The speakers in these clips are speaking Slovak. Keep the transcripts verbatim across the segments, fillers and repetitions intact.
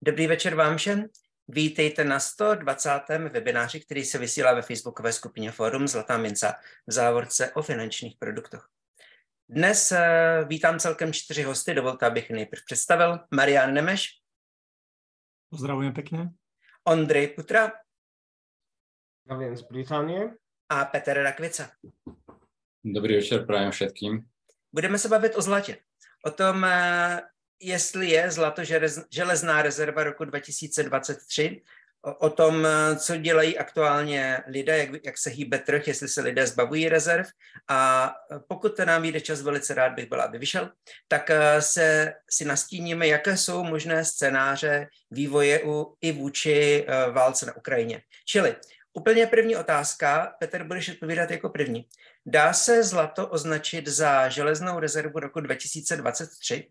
Dobrý večer vám všem. Vítejte na sto dvacátém webináři, který se vysílá ve facebookové skupině Fórum Zlatá minca v závorce o finančních produktech. Dnes uh, vítám celkem čtyři hosty. Dovolte, abych nejprve představil. Marián Nemeš. Pozdravujem pekne. Ondrej Putra. Zdravím z Británie. A Petr Rakvica. Dobrý večer, prajem všetkým. Budeme se bavit o zlatě. O tom, uh, jestli je zlato železná rezerva roku dva tisíce dvacet tři, o, o tom, co dělají aktuálně lidé, jak, jak se hýbe trh, jestli se lidé zbavují rezerv. A pokud nám vyjde čas, velice rád bych byl, aby vyšel, tak se si nastíníme, jaké jsou možné scénáře vývoje u, i vůči uh, válce na Ukrajině. Čili úplně první otázka, Petr, budeš odpovídat jako první. Dá se zlato označit za železnou rezervu roku dva tisíce dvacet tři?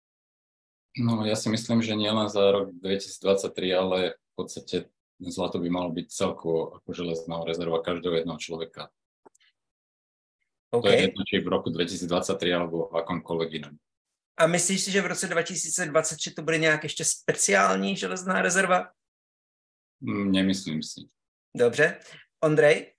No, ja si myslím, že nie len za rok dvetisícdvadsaťtri, ale v podstate zlato by malo byť celkovo ako železná rezerva každého jedného človeka. Okay. To je jedno, či v roku dvetisícdvadsaťtri alebo v akomkoľvek inom. A myslíš si, že v roce dva tisíce dvacet tři to bude nějak ještě speciální železná rezerva? Nemyslím si. Dobře. Ondrej?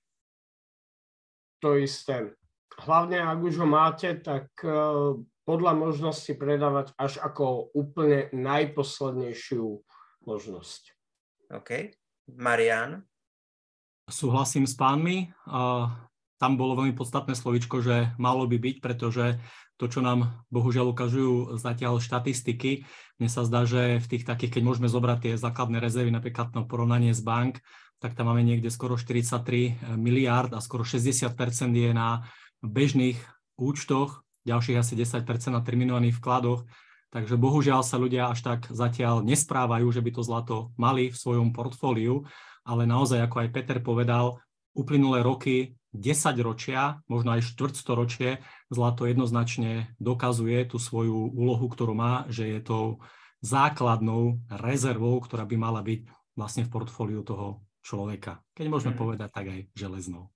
To isté. Hlavne, ak už ho máte, tak uh, podľa možnosti predávať až ako úplne najposlednejšiu možnosť. OK. Marián? Súhlasím s pánmi. Uh, tam bolo veľmi podstatné slovičko, že malo by byť, pretože to, čo nám bohužiaľ ukazujú zatiaľ štatistiky, mne sa zdá, že v tých takých, keď môžeme zobrať tie základné rezervy, napríklad na porovnanie z bank, tak tam máme niekde skoro štyridsaťtri miliárd a skoro šesťdesiat percent je na bežných účtoch, ďalších asi desať percent na terminovaných vkladoch, takže bohužiaľ sa ľudia až tak zatiaľ nesprávajú, že by to zlato mali v svojom portfóliu, ale naozaj, ako aj Peter povedal, uplynulé roky, desaťročia, možno aj štvrťstoročie, zlato jednoznačne dokazuje tú svoju úlohu, ktorú má, že je tou základnou rezervou, ktorá by mala byť vlastne v portfóliu toho člověka. Keď môžeme hmm. povedať, tak aj železnou.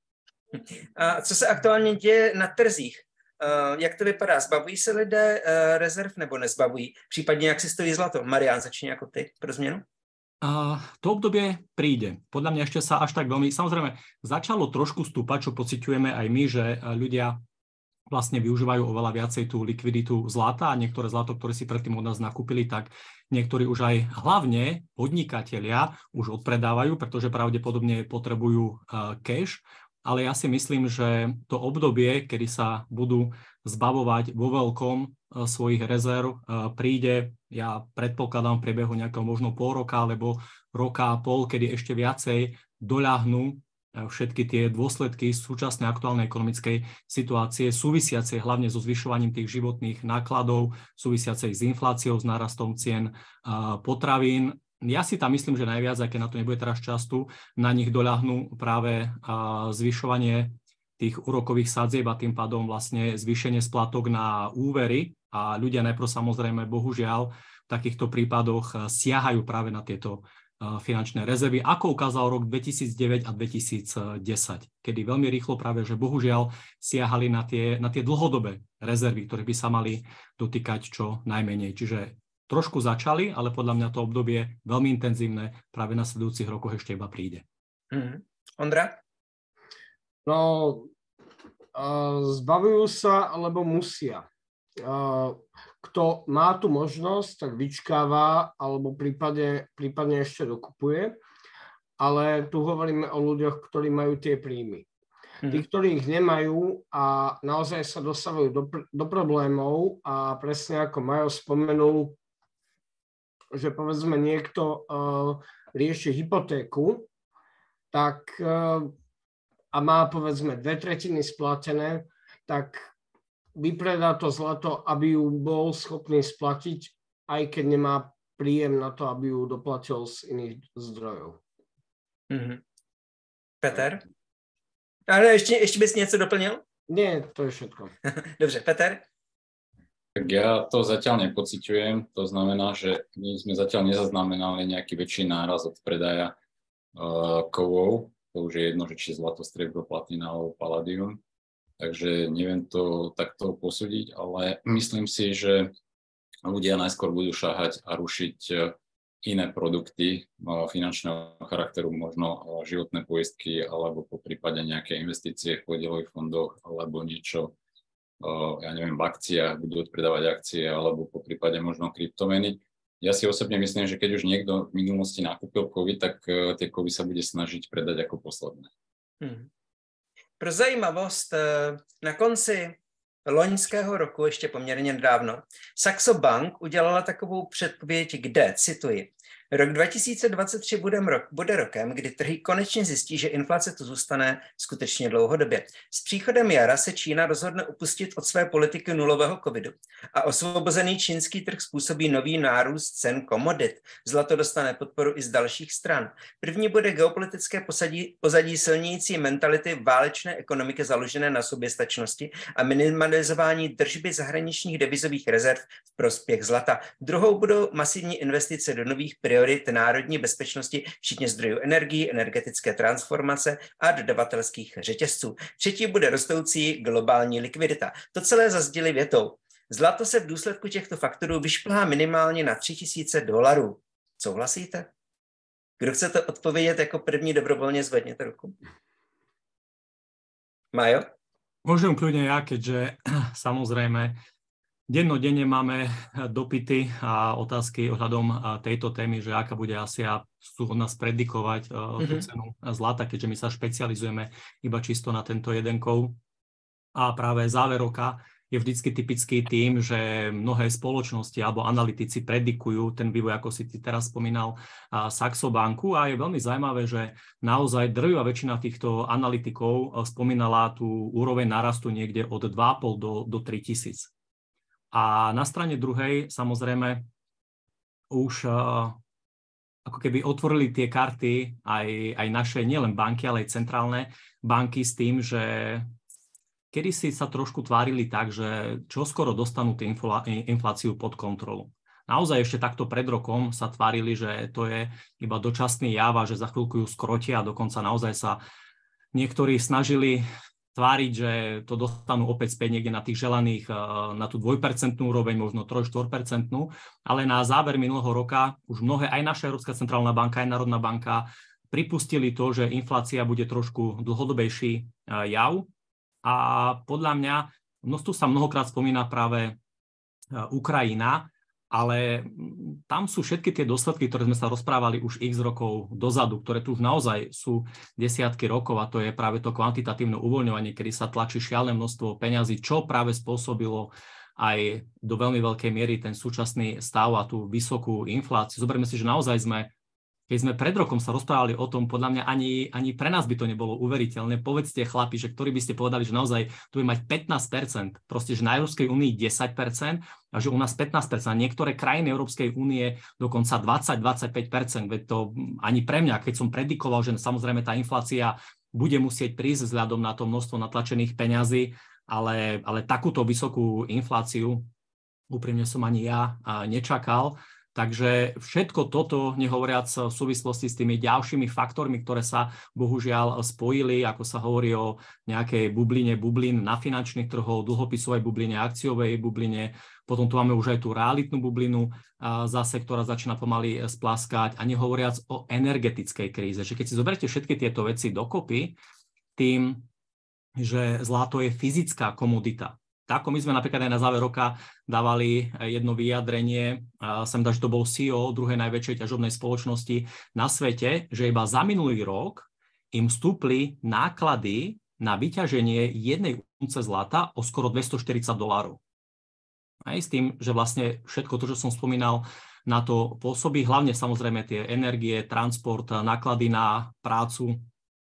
A co se aktuálně děje na trzích? Uh, jak to vypadá? Zbavují se lidé uh, rezerv nebo nezbavují? Případně jak si stojí zlato? Marián, začni jako ty pro změnu. Uh, to obdobie príde. Podľa mňa ešte sa až tak veľmi... Samozrejme, začalo trošku stúpať, čo pociťujeme aj my, že ľudia vlastne využívajú oveľa viacej tú likviditu zlata a niektoré zlato, ktoré si predtým od nás nakúpili, tak niektorí už aj hlavne podnikatelia už odpredávajú, pretože pravdepodobne potrebujú uh, cash. Ale ja si myslím, že to obdobie, kedy sa budú zbavovať vo veľkom svojich rezerv, príde, ja predpokladám v priebehu nejakého možno pol roka alebo roka a pol, kedy ešte viacej doľahnú všetky tie dôsledky súčasnej aktuálnej ekonomickej situácie, súvisiacej hlavne so zvyšovaním tých životných nákladov, súvisiacej s infláciou, s nárastom cien potravín. Ja si tam myslím, že najviac, aj keď na to nebude teraz času, na nich doľahnú práve zvyšovanie tých úrokových sadzieb a tým pádom vlastne zvýšenie splatok na úvery a ľudia najprv samozrejme bohužiaľ v takýchto prípadoch siahajú práve na tieto finančné rezervy, ako ukázal rok dvetisícdeväť a dvetisícdesať, kedy veľmi rýchlo práve, že bohužiaľ siahali na tie, na tie dlhodobé rezervy, ktoré by sa mali dotýkať čo najmenej. Čiže trošku začali, ale podľa mňa to obdobie veľmi intenzívne práve na sledujúcich rokoch ešte iba príde. Mm. Ondra? No, uh, zbavujú sa, lebo musia. Uh, kto má tú možnosť, tak vyčkáva, alebo prípadne, prípadne ešte dokupuje. Ale tu hovoríme o ľuďoch, ktorí majú tie príjmy. Mm. Tí, ktorí ich nemajú a naozaj sa dostávajú do, do problémov a presne ako Majo spomenul, že povedzme niekto uh, rieši hypotéku, tak uh, a má povedzme dve tretiny splatené, tak vypredá to zlato, aby ju bol schopný splatiť, aj keď nemá príjem na to, aby ju doplatil z iných zdrojov. Mm-hmm. Peter? Ale ešte, ešte bys niečo doplnil? Nie, to je všetko. Dobře, Peter? Tak ja to zatiaľ nepociťujem, to znamená, že my sme zatiaľ nezaznamenali nejaký väčší náraz od predaja uh, kovov, to už je jedno, že či zlato, striebro, platina alebo palladium, takže neviem to takto posúdiť, ale myslím si, že ľudia najskôr budú šáhať a rušiť iné produkty finančného charakteru, možno životné poistky alebo po prípade nejaké investície v podielových fondoch alebo niečo, ja neviem, v akciách, budú odpredávať akcie alebo po prípade možno kryptomeny. Ja si osobne myslím, že keď už niekto v minulosti nakúpil kovy, tak tie kovy sa bude snažiť predať ako posledné. Hmm. Pro zajímavost, na konci loňského roku, ještě poměrně dávno, Saxo Bank udělala takovou předpověď, kde, cituji, rok dva tisíce dvacet tři bude, rok, bude rokem, kdy trhy konečně zjistí, že inflace tu zůstane skutečně dlouhodobě. S příchodem jara se Čína rozhodne upustit od své politiky nulového covidu a osvobozený čínský trh způsobí nový nárůst cen komodit. Zlato dostane podporu i z dalších stran. První bude geopolitické pozadí, pozadí silnějící mentality válečné ekonomiky založené na soběstačnosti a minimalizování držby zahraničních devizových rezerv v prospěch zlata. Druhou budou masivní investice do nových priorit národní bezpečnosti, včetně zdrojů energií, energetické transformace a dodavatelských řetězců. Třetí bude rostoucí globální likvidita. To celé zazděli větou. Zlato se v důsledku těchto faktorů vyšplhá minimálně na tři tisíce dolarů. Souhlasíte? Kdo chcete odpovědět jako první, dobrovolně zvedněte ruku. Majo? Môžem kľudne ja, keďže samozrejme dennodenne máme dopyty a otázky ohľadom tejto témy, že aká bude asi a sú od nás predikovať mm-hmm. tú cenu zlata, keďže my sa špecializujeme iba čisto na tento jeden kov. A práve záver roka je vždycky typický tým, že mnohé spoločnosti alebo analytici predikujú ten vývoj, ako si ty teraz spomínal, Saxo Banku. A je veľmi zaujímavé, že naozaj drvivá väčšina týchto analytikov spomínala tú úroveň narastu niekde od dva a pol do, do tri tisíc. A na strane druhej, samozrejme, už uh, ako keby otvorili tie karty aj, aj naše, nielen banky, ale aj centrálne banky s tým, že kedysi sa trošku tvárili tak, že čoskoro dostanú tú infla, infláciu pod kontrolu. Naozaj ešte takto pred rokom sa tvárili, že to je iba dočasný jav a že za chvíľku ju skrotia a dokonca naozaj sa niektorí snažili tváriť, že to dostanú opäť späť niekde na tých želaných, na tú dvojpercentnú úroveň, možno tri až štyri percentnú, ale na záver minulého roka už mnohé, aj naša Európska centrálna banka, aj Národná banka pripustili to, že inflácia bude trošku dlhodobejší jav a podľa mňa, no tu sa mnohokrát spomína práve Ukrajina, ale tam sú všetky tie dôsledky, ktoré sme sa rozprávali už x rokov dozadu, ktoré tu už naozaj sú desiatky rokov a to je práve to kvantitatívne uvoľňovanie, kedy sa tlačí šialené množstvo peňazí, čo práve spôsobilo aj do veľmi veľkej miery ten súčasný stav a tú vysokú infláciu. Zoberme si, že naozaj sme, keď sme pred rokom sa rozprávali o tom, podľa mňa ani, ani pre nás by to nebolo uveriteľné. Povedzte chlapi, že ktorí by ste povedali, že naozaj tu bude mať pätnásť percent, proste, že na Európskej únii desať percent a že u nás pätnásť percent. A niektoré krajiny Európskej únie dokonca dvadsať až dvadsaťpäť percent. Veď to ani pre mňa, keď som predikoval, že samozrejme tá inflácia bude musieť prísť vzhľadom na to množstvo natlačených peňazí, ale, ale takúto vysokú infláciu úprimne som ani ja nečakal. Takže všetko toto, nehovoriac v súvislosti s tými ďalšími faktormi, ktoré sa bohužiaľ spojili, ako sa hovorí o nejakej bubline bublín na finančných trhoch, dlhopisovej bubline, akciovej bubline, potom tu máme už aj tú realitnú bublinu zase, ktorá začína pomaly splaskať, a nehovoriac o energetickej kríze. Že keď si zoberiete všetky tieto veci dokopy, tým, že zlato je fyzická komodita. Tak, my sme napríklad aj na záver roka dávali jedno vyjadrenie, sem dá, že to bol C E O druhej najväčšej ťažobnej spoločnosti na svete, že iba za minulý rok im vstúpli náklady na vyťaženie jednej unce zlata o skoro dvestoštyridsať dolárov. Aj s tým, že vlastne všetko to, čo som spomínal, na to pôsobí, hlavne samozrejme tie energie, transport, náklady na prácu.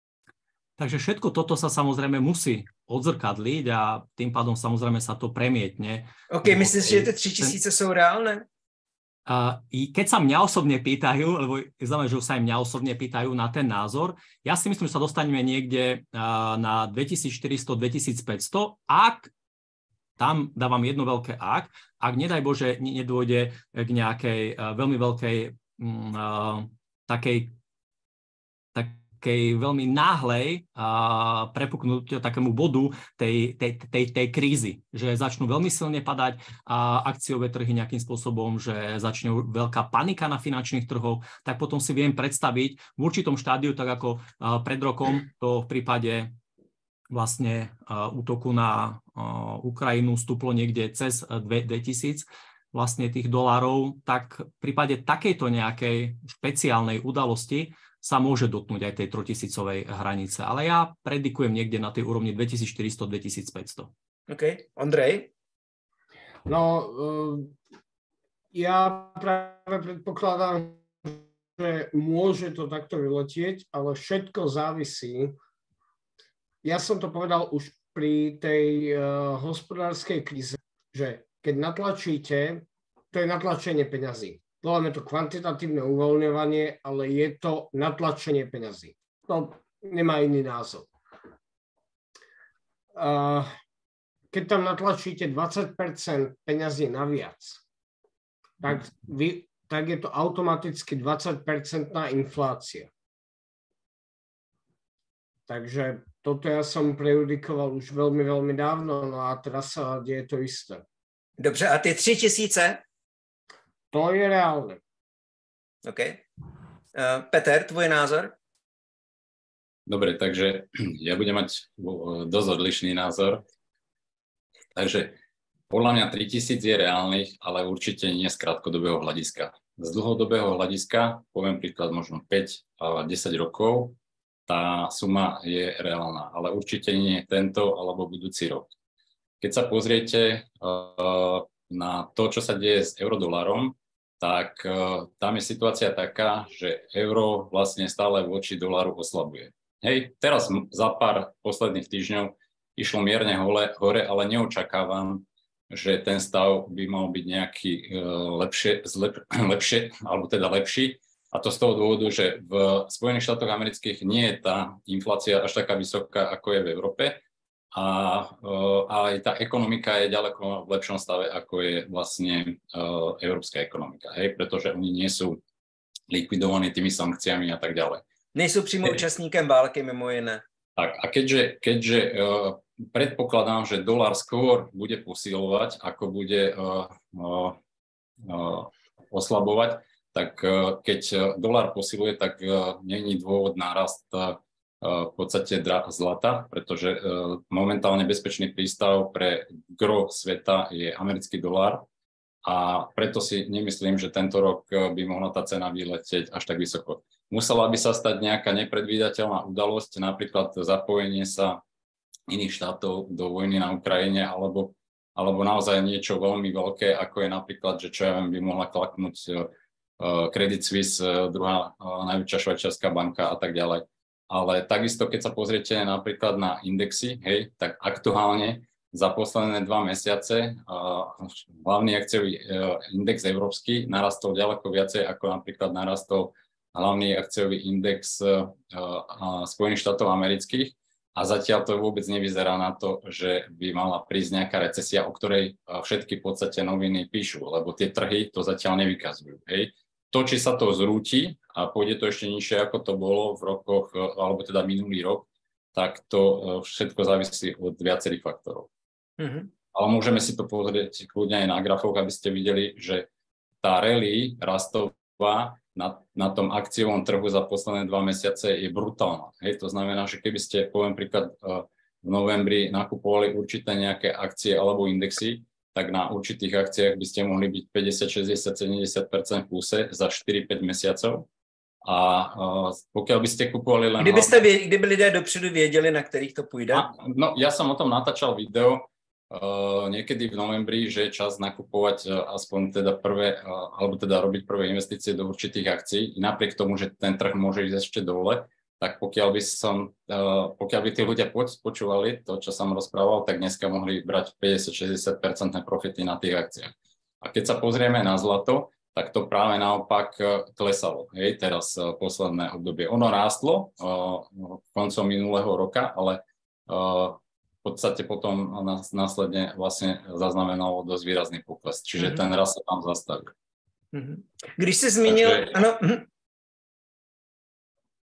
Takže všetko toto sa samozrejme musí odzrkadliť a tým pádom samozrejme sa to premietne. OK, myslíš, že tie tri tisíce sú reálne? Uh, keď sa mňa osobne pýtajú, lebo znamená, že sa aj mňa osobne pýtajú na ten názor, ja si myslím, že sa dostaneme niekde uh, na dvetisícštyristo až dvetisícpäťsto, ak tam dávam jedno veľké ak, ak nedaj Bože nedôjde k nejakej uh, veľmi veľkej um, uh, takej tak nejakej veľmi náhlej uh, prepuknutiu takému bodu tej, tej, tej, tej krízy, že začnú veľmi silne padať uh, akciové trhy nejakým spôsobom, že začne veľká panika na finančných trhoch, tak potom si viem predstaviť v určitom štádiu, tak ako uh, pred rokom, to v prípade vlastne uh, útoku na uh, Ukrajinu stúplo niekde cez dvetisíc vlastne tých dolárov, tak v prípade takejto nejakej špeciálnej udalosti sa môže dotknúť aj tej trotisícovej hranice. Ale ja predikujem niekde na tej úrovni dvetisícštyristo až dvetisícpäťsto. OK. Ondrej? No, ja práve predpokladám, že môže to takto vyletieť, ale všetko závisí. Ja som to povedal už pri tej uh, hospodárskej kríze, že keď natlačíte, to je natlačenie peňazí. Voláme to kvantitatívne uvoľňovanie, ale je to natlačenie peňazí. No, nemá iný názov. Uh, keď tam natlačíte dvadsať percent peňazí naviac, tak, vy, tak je to automaticky dvadsať percentná inflácia. Takže toto ja som prejudikoval už veľmi, veľmi dávno, no a teraz sa deje to isté. Dobře, a ty tři tisíce? To je reálne. OK. Uh, Peter, tvoj názor? Dobre, takže ja budem mať dosť odlišný názor. Takže podľa mňa tritisíc je reálnych, ale určite nie z krátkodobého hľadiska. Z dlhodobého hľadiska, poviem príklad možno päť a desať rokov, tá suma je reálna, ale určite nie tento alebo budúci rok. Keď sa pozriete uh, na to, čo sa deje s eurodolarom, tak uh, tam je situácia taká, že euro vlastne stále voči dolaru oslabuje. Hej, teraz za pár posledných týždňov išlo mierne hore, hore, ale neočakávam, že ten stav by mal byť nejaký uh, lepšie, zlep, lepšie, alebo teda lepší. A to z toho dôvodu, že v Spojených štátoch amerických nie je tá inflácia až taká vysoká, ako je v Európe. A, a aj tá ekonomika je ďaleko v lepšom stave, ako je vlastne uh, európska ekonomika, hej, pretože oni nie sú likvidovaní tými sankciami a tak ďalej. Nejsou přímo účastníkem války, mimo iné. Tak, a keďže, keďže uh, predpokladám, že dolár skôr bude posilovať, ako bude uh, uh, uh, oslabovať, tak uh, keď dolár posiluje, tak uh, není dôvod nárast uh, v podstate zlata, pretože momentálne bezpečný prístav pre gro sveta je americký dolár a preto si nemyslím, že tento rok by mohla tá cena vyletieť až tak vysoko. Musela by sa stať nejaká nepredvídateľná udalosť, napríklad zapojenie sa iných štátov do vojny na Ukrajine alebo, alebo naozaj niečo veľmi veľké, ako je napríklad, že čo ja viem, by mohla klaknúť Credit Suisse, druhá najväčšia švajčiarska banka a tak ďalej. Ale takisto, keď sa pozriete napríklad na indexy, hej, tak aktuálne za posledné dva mesiace uh, hlavný akciový uh, index európsky narastol ďaleko viacej, ako napríklad narastol hlavný akciový index uh, uh, Spojených štátov amerických. A zatiaľ to vôbec nevyzerá na to, že by mala prísť nejaká recesia, o ktorej uh, všetky v podstate noviny píšu, lebo tie trhy to zatiaľ nevykazujú. Hej. To, či sa to zrúti a pôjde to ešte nižšie, ako to bolo v rokoch, alebo teda minulý rok, tak to všetko závisí od viacerých faktorov. Mm-hmm. Ale môžeme si to pozrieť kľudne aj na grafoch, aby ste videli, že tá rally rastová na, na tom akciovom trhu za posledné dva mesiace je brutálna. Hej, to znamená, že keby ste, poviem príklad, v novembri nakupovali určité nejaké akcie alebo indexy, tak na určitých akciách by ste mohli byť päťdesiat, šesťdesiat, sedemdesiat percent v kúse za štyri päť mesiacov. A uh, pokiaľ by ste kupovali len... Kdyby, ste, kdyby lidé dopředu věděli, na ktorých to pôjde? A, no, ja som o tom natáčal video uh, niekedy v novembri, že je čas nakupovať uh, aspoň teda prvé, uh, alebo teda robiť prvé investície do určitých akcií. Napriek tomu, že ten trh môže ísť ešte dole, tak pokiaľ by som, uh, pokiaľ by tí ľudia počúvali to, čo som rozprával, tak dneska mohli brať päťdesiat až šesťdesiat percent profity na tých akciách. A keď sa pozrieme na zlato, tak to práve naopak klesalo. Hej, teraz uh, posledné obdobie. Ono rástlo uh, koncom minulého roka, ale uh, v podstate potom nás, následne vlastne zaznamenalo dosť výrazný pokles. Čiže mm-hmm. ten rast sa tam zastavil. Mm-hmm. Když si zmínil... Takže, ano, mm-hmm.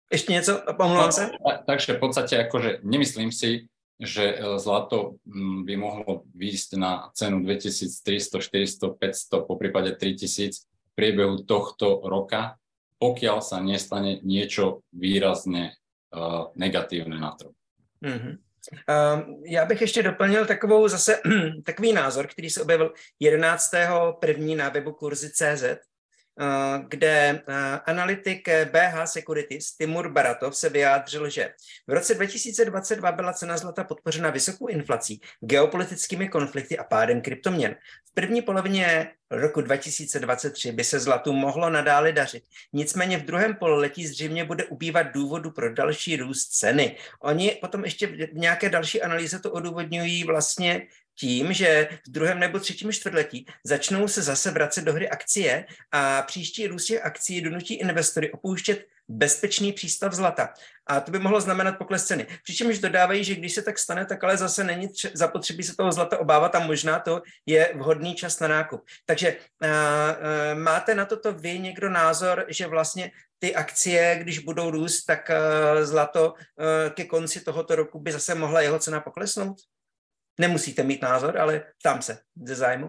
Ešte niečo? Pomluvám sa? No, takže v podstate akože nemyslím si, že zlato by mohlo výjsť na cenu dvetisíctristo, štyristo, päťsto, po prípade tritisíc v priebehu tohto roka, pokiaľ sa nestane niečo výrazne uh, negatívne na trhu. Mm-hmm. Uh, já bych ještě doplnil takovou zase takový názor, který se objevil jedenáctého prvního na webu kurzy tečka cé zet, uh, kde uh, analytik bé há Securities Timur Baratov se vyjádřil, že v roce dva tisíce dvacet dva byla cena zlata podpořena vysokou inflací, geopolitickými konflikty a pádem kryptoměn. V první polovině roku dva tisíce dvacet tři by se zlatu mohlo nadále dařit. Nicméně v druhém pololetí zřejmě bude ubývat důvodu pro další růst ceny. Oni potom ještě v nějaké další analýze to odůvodňují vlastně tím, že v druhém nebo třetím čtvrtletí začnou se zase vracet do hry akcie a příští růst těch akcí donutí investory opouštět bezpečný přístav zlata. A to by mohlo znamenat pokles ceny. Přičemž dodávají, že když se tak stane, tak ale zase není tře- zapotřebí se toho zlata obávat a možná to je vhodný čas na nákup. Takže uh, uh, máte na toto vy někdo názor, že vlastně ty akcie, když budou růst, tak uh, zlato uh, ke konci tohoto roku by zase mohla jeho cena poklesnout? Nemusíte mít názor, ale ptám se ze zájmu.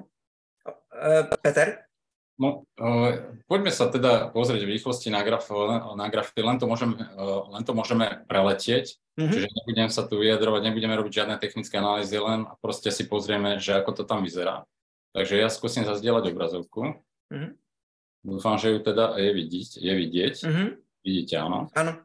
Uh, Peter? No, uh, poďme sa teda pozrieť v rýchlosti na, graf, na grafy, len to môžeme, uh, len to môžeme preletieť, mm-hmm. čiže nebudem sa tu vyjadrovať, nebudeme robiť žiadne technické analýzy, len proste si pozrieme, že ako to tam vyzerá. Takže ja skúsim zazdieľať obrazovku. Mm-hmm. Dúfam, že ju teda je vidieť. Je vidieť. Mm-hmm. Vidíte, áno? Áno.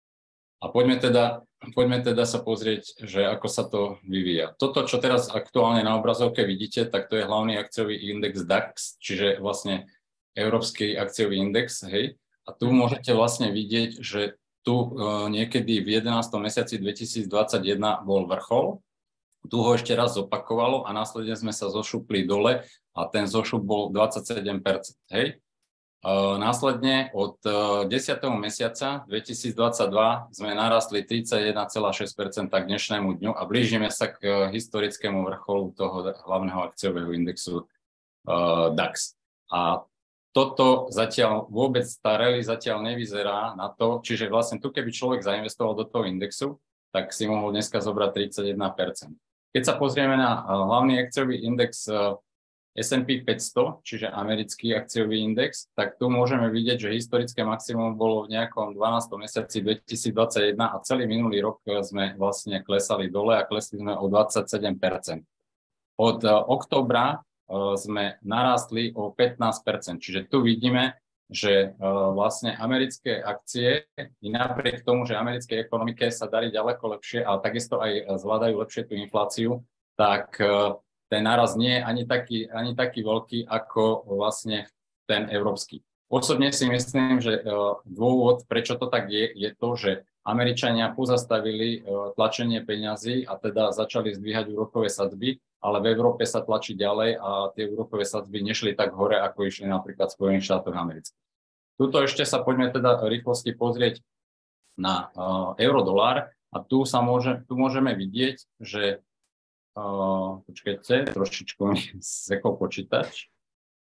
A poďme teda, poďme teda sa pozrieť, že ako sa to vyvíja. Toto, čo teraz aktuálne na obrazovke vidíte, tak to je hlavný akciový index DAX, čiže vlastne Európsky akciový index, hej. A tu môžete vlastne vidieť, že tu uh, niekedy v jedenástom mesiaci dvetisícdvadsaťjeden bol vrchol, tu ho ešte raz zopakovalo a následne sme sa zošupli dole a ten zošup bol dvadsaťsedem percent, hej. Uh, následne od uh, desiateho mesiaca dvetisícdvadsaťdva sme narastli tridsaťjeden celá šesť percent k dnešnému dňu a blížime sa k uh, historickému vrcholu toho hlavného akciového indexu uh, DAX. A toto zatiaľ vôbec tá rally zatiaľ nevyzerá na to, čiže vlastne tu keby človek zainvestoval do toho indexu, tak si mohol dneska zobrať tridsaťjeden percent. Keď sa pozrieme na uh, hlavný akciový index uh, es end pí päťsto, čiže americký akciový index, tak tu môžeme vidieť, že historické maximum bolo v nejakom dvanástom mesiaci dvetisícdvadsaťjeden a celý minulý rok sme vlastne klesali dole a klesli sme o dvadsaťsedem percent. Od uh, októbra uh, sme narástli o pätnásť percent, čiže tu vidíme, že uh, vlastne americké akcie, i napriek tomu, že americkej ekonomike sa darí ďaleko lepšie, ale takisto aj zvládajú lepšie tú infláciu, tak uh, ten náraz nie je ani taký, ani taký veľký ako vlastne ten európsky. Osobne si myslím, že dôvod, prečo to tak je, je to, že Američania pozastavili tlačenie peňazí a teda začali zdvíhať úrokové sadzby, ale v Európe sa tlačí ďalej a tie úrokové sadzby nešli tak hore, ako išli napríklad v Spojených štátoch amerických. Tuto ešte sa poďme teda rýchlosti pozrieť na uh, euro-dolár a tu, sa môže, tu môžeme vidieť, že Uh, počkajte, trošičku mi sekol počítač.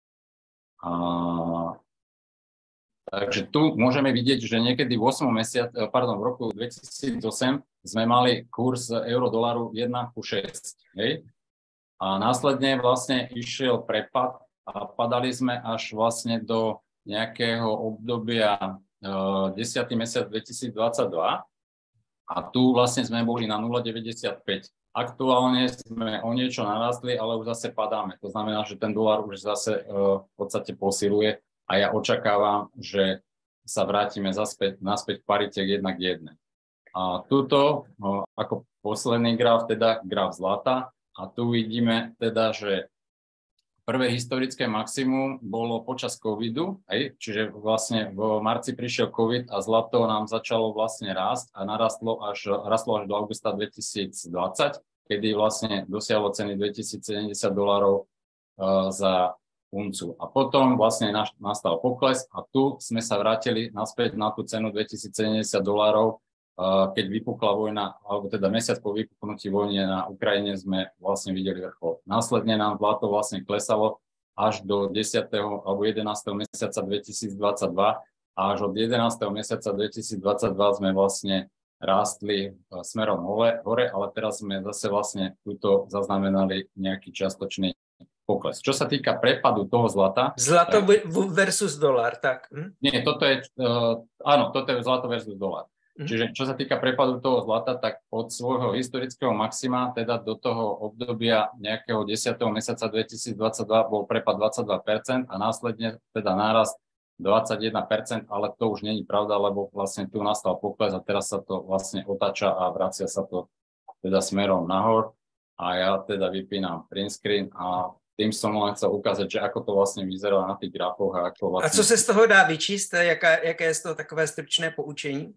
Uh, takže tu môžeme vidieť, že niekedy v ôsmom mesiaci, pardon, v roku dvetisícosem sme mali kurz euro-doláru jeden ku šesť, hej? A následne vlastne išiel prepad a padali sme až vlastne do nejakého obdobia uh, desiaty mesiac dvetisícdvadsaťdva a tu vlastne sme boli na nula celá deväťdesiatpäť. Aktuálne sme o niečo narastli, ale už zase padáme. To znamená, že ten dolár už zase uh, v podstate posiluje a ja očakávam, že sa vrátime zaspäť, naspäť v parite k jedna k jednej. A tuto, uh, ako posledný graf, teda graf zlata, a tu vidíme teda, že prvé historické maximum bolo počas covidu, hej, čiže vlastne v marci prišiel covid a zlato nám začalo vlastne rásť a narastlo až, rastlo až do augusta dvetisícdvadsať, kedy vlastne dosiahlo ceny dvetisícsedemdesiat dolárov uh, za uncu. A potom vlastne nastal pokles a tu sme sa vrátili naspäť na tú cenu dvetisícsedemdesiat dolárov, uh, keď vypukla vojna, alebo teda mesiac po vypuknutí vojny na Ukrajine sme vlastne videli vrchol. Následne nám zlato vlastne klesalo až do desiateho alebo jedenásteho mesiaca dvetisícdvadsaťdva a až od jedenásteho mesiaca dvetisícdvadsaťdva sme vlastne rástli smerom hore, hore, ale teraz sme zase vlastne túto zaznamenali nejaký čiastočný pokles. Čo sa týka prepadu toho zlata... Zlato tak, versus dolar, tak. Hm? Nie, toto je, uh, áno, toto je zlato versus dolar. Hm? Čiže čo sa týka prepadu toho zlata, tak od svojho historického maxima, teda do toho obdobia nejakého desiateho mesiaca dvetisícdvadsaťdva bol prepad dvadsaťdva percent a následne teda nárast dvadsaťjeden percent, ale to už nie je pravda, lebo vlastne tu nastal pokles a teraz sa to vlastne otáča a vracia sa to teda smerom nahor a ja teda vypínam print screen a tým som len chcel ukázať, že ako to vlastne vyzerá na tých grafoch a ako vlastne... A co se z toho dá vyčíst? Jaká, jaké je z toho takové stručné poučení?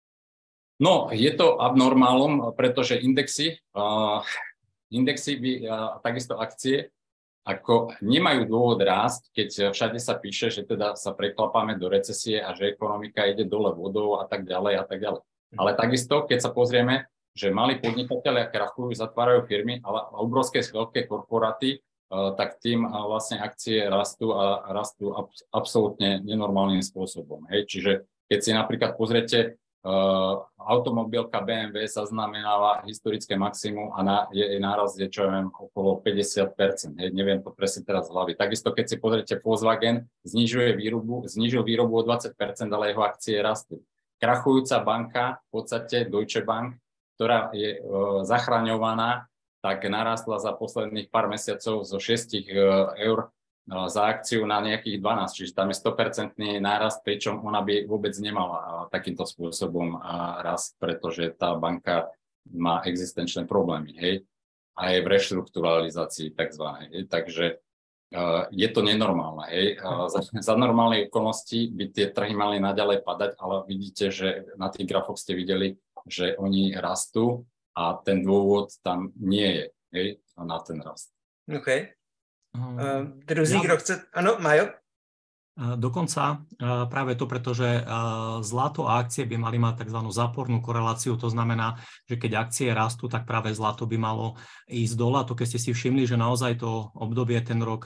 No, je to abnormálom, pretože indexy, uh, indexy by, uh, takisto akcie, ako nemajú dôvod rásť, keď všade sa píše, že teda sa preklapáme do recesie a že ekonomika ide dole vodou a tak ďalej a tak ďalej. Ale takisto, keď sa pozrieme, že malí podnikatelia krachujú, zatvárajú firmy, ale obrovské veľké korporáty, uh, tak tým uh, vlastne akcie rastú a rastú ab- absolútne nenormálnym spôsobom. Hej? Čiže keď si napríklad pozriete, Uh, automobilka bé em vé zaznamenáva historické maximum a na, jej náraz je, čo viem, okolo päťdesiat percent. Hej, neviem to presne teraz z hlavy. Takisto, keď si pozriete Volkswagen, znižuje výrobu, znižil výrobu o dvadsať percent, ale jeho akcie rastú. Krachujúca banka, v podstate Deutsche Bank, ktorá je uh, zachraňovaná, tak narastla za posledných pár mesiacov zo šesť uh, eur za akciu na nejakých dvanásť, čiže tam je sto percent nárast, pričom ona by vôbec nemala takýmto spôsobom rast, pretože tá banka má existenčné problémy, hej, a je v reštrukturalizácii takzvanej, hej, takže uh, je to nenormálne, hej, uh, za, za normálnej okolnosti by tie trhy mali naďalej padať, ale vidíte, že na tých grafoch ste videli, že oni rastú a ten dôvod tam nie je, hej, na ten rast. OK. Uh, druzí, ja, kto chce... Áno, Majo? Dokonca práve to, pretože zlato a akcie by mali mať tzv. Zápornú koreláciu, to znamená, že keď akcie rastú, tak práve zlato by malo ísť dole. A to keď ste si všimli, že naozaj to obdobie, ten rok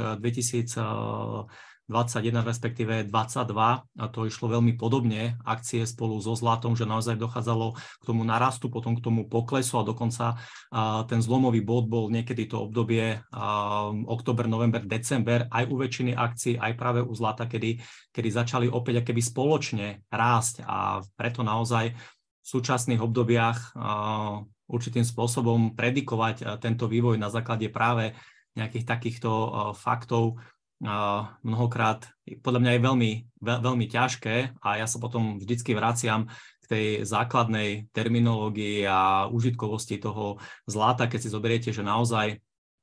dvetisícdvadsaťjeden, respektíve dvadsaťdva, a to išlo veľmi podobne, akcie spolu so zlatom, že naozaj dochádzalo k tomu narastu, potom k tomu poklesu a dokonca a, ten zlomový bod bol niekedy to obdobie október, november, december, aj u väčšiny akcií, aj práve u zlata, kedy, kedy začali opäť akéby spoločne rásť a preto naozaj v súčasných obdobiach a, určitým spôsobom predikovať a, tento vývoj na základe práve nejakých takýchto a, faktov Uh, mnohokrát podľa mňa je veľmi, veľ, veľmi ťažké a ja sa potom vždycky vraciam k tej základnej terminológii a užitkovosti toho zlata, keď si zoberiete, že naozaj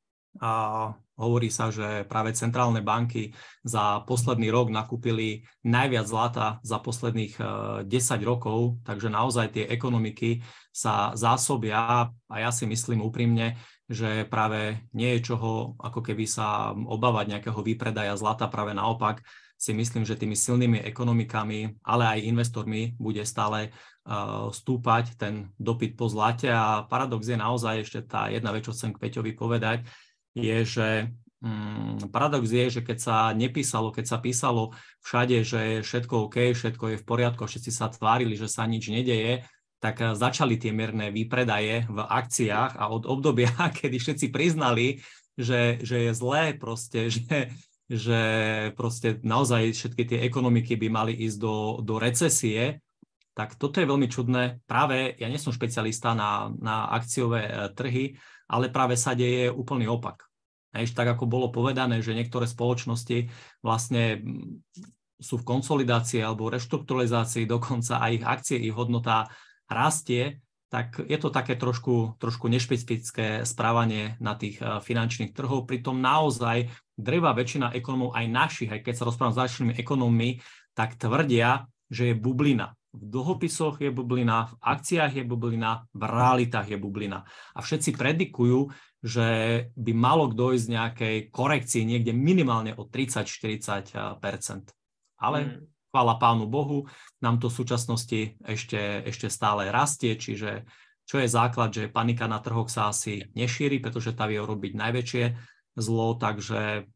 uh, hovorí sa, že práve centrálne banky za posledný rok nakúpili najviac zlata za posledných uh, desať rokov, takže naozaj tie ekonomiky sa zásobia a ja si myslím úprimne, že práve nie je čoho ako keby sa obávať nejakého výpredaja zlata, práve naopak si myslím, že tými silnými ekonomikami, ale aj investormi bude stále uh, stúpať ten dopyt po zlate a paradox je naozaj ešte tá jedna vec, čo chcem k Peťovi povedať, je, že um, paradox je, že keď sa nepísalo, keď sa písalo všade, že je všetko OK, všetko je v poriadku, všetci sa tvárili, že sa nič nedeje, tak začali tie mierne výpredaje v akciách a od obdobia, kedy všetci priznali, že, že je zlé proste, že, že proste naozaj všetky tie ekonomiky by mali ísť do, do recesie, tak toto je veľmi čudné. Práve ja nie som špecialista na, na akciové trhy, ale práve sa deje úplný opak. Ešte tak, ako bolo povedané, že niektoré spoločnosti vlastne sú v konsolidácii alebo reštrukturalizácii, dokonca aj ich akcie, ich hodnota rastie, tak je to také trošku, trošku nešpecifické správanie na tých finančných trhov. Pritom naozaj drvá väčšina ekonomov, aj našich, aj keď sa rozprávam s ďalšími ekonommi, tak tvrdia, že je bublina. V dlhopisoch je bublina, v akciách je bublina, v realitách je bublina. A všetci predikujú, že by malo dojsť nejakej korekcii niekde minimálne o tridsať až štyridsať percent. Ale mm. chvála Pánu Bohu, nám to v súčasnosti ešte, ešte stále rastie, čiže čo je základ, že panika na trhoch sa asi nešíri, pretože tá vie urobiť najväčšie zlo, takže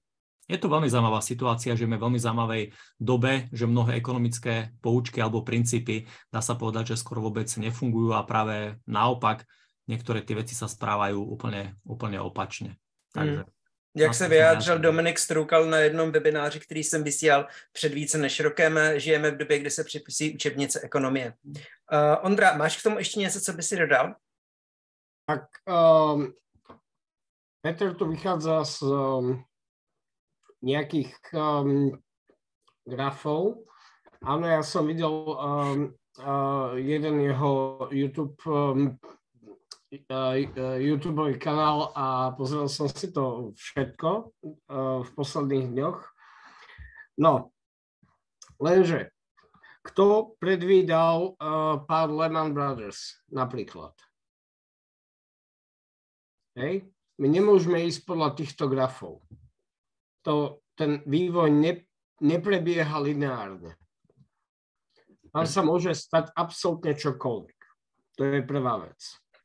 Je to veľmi zaujímavá situácia, že sme v veľmi zaujímavej dobe, že mnohé ekonomické poučky alebo princípy, dá sa povedať, že skoro vôbec nefungujú a práve naopak niektoré ty veci sa správajú úplne, úplne opačne. Takže, mm. Jak se vyjádřil Dominik Stroukal na jednom webináři, který jsem vysílal před více než rokem, žijeme v době, kdy se připisují učebnice ekonomie. Uh, Ondra, máš k tomu ještě něco, co by si dodal? Tak um, Peter tu vychádza z um, nejakých um, grafov. Áno, ja som videl um, uh, jeden jeho YouTube um, uh, YouTubeový kanál a pozrel som si to všetko uh, v posledných dňoch. No, lenže kto predvídal uh, pár Lehman Brothers napríklad? Hej? My nemôžeme ísť podľa týchto grafov. To, ten vývoj ne, neprebieha lineárne. Tam sa môže stať absolútne čokoľvek. To je prvá vec.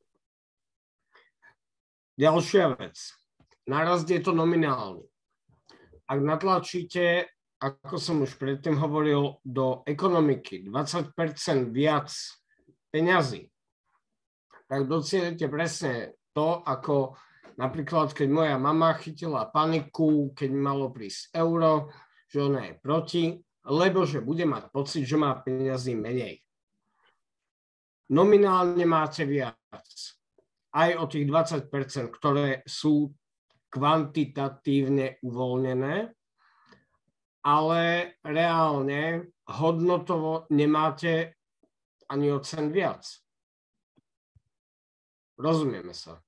Ďalšia vec. Narast je to nominálny. Ak natlačíte, ako som už predtým hovoril, do ekonomiky dvadsať percent viac peňazí, tak docielite presne to, ako napríklad, keď moja mama chytila paniku, keď malo prísť euro, že ona je proti, lebo že bude mať pocit, že má peniazy menej. Nominálne máte viac. Aj o tých dvadsať percent, ktoré sú kvantitatívne uvoľnené, ale reálne hodnotovo nemáte ani o cent viac. Rozumieme sa.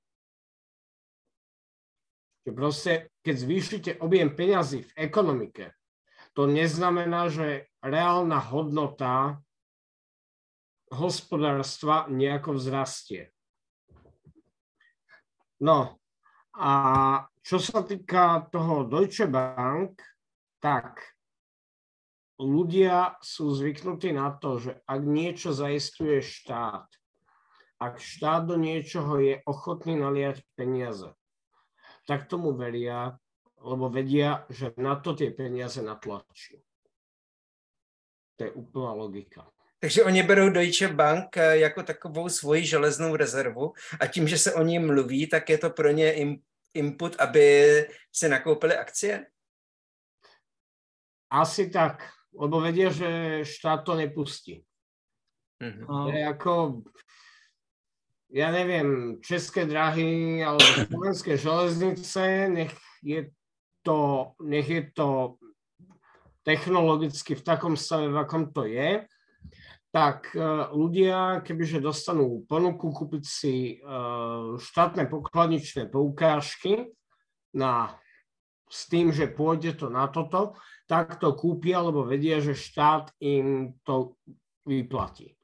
Že proste, keď zvýšite objem peňazí v ekonomike, to neznamená, že reálna hodnota hospodárstva nejako vzrastie. No a čo sa týka toho Deutsche Bank, tak ľudia sú zvyknutí na to, že ak niečo zaisťuje štát, ak štát do niečoho je ochotný naliať peniaze, tak tomu veria, lebo vedia, že na to tie peniaze natlačí. To je úplná logika. Takže oni berou Deutsche Bank jako takovou svoji železnou rezervu a tím, že se o ní mluví, tak je to pro ně input, aby si nakoupili akcie? Asi tak, lebo vedia, že štát to nepustí. Mm-hmm. To je ako... ja neviem, České dráhy alebo Slovenské železnice, nech je to, nech je to technologicky v takom stave, v akom to je, tak ľudia, kebyže dostanú ponuku kúpiť si štátne pokladničné poukážky na, s tým, že pôjde to na toto, tak to kúpia, lebo vedia, že štát im to vyplatí.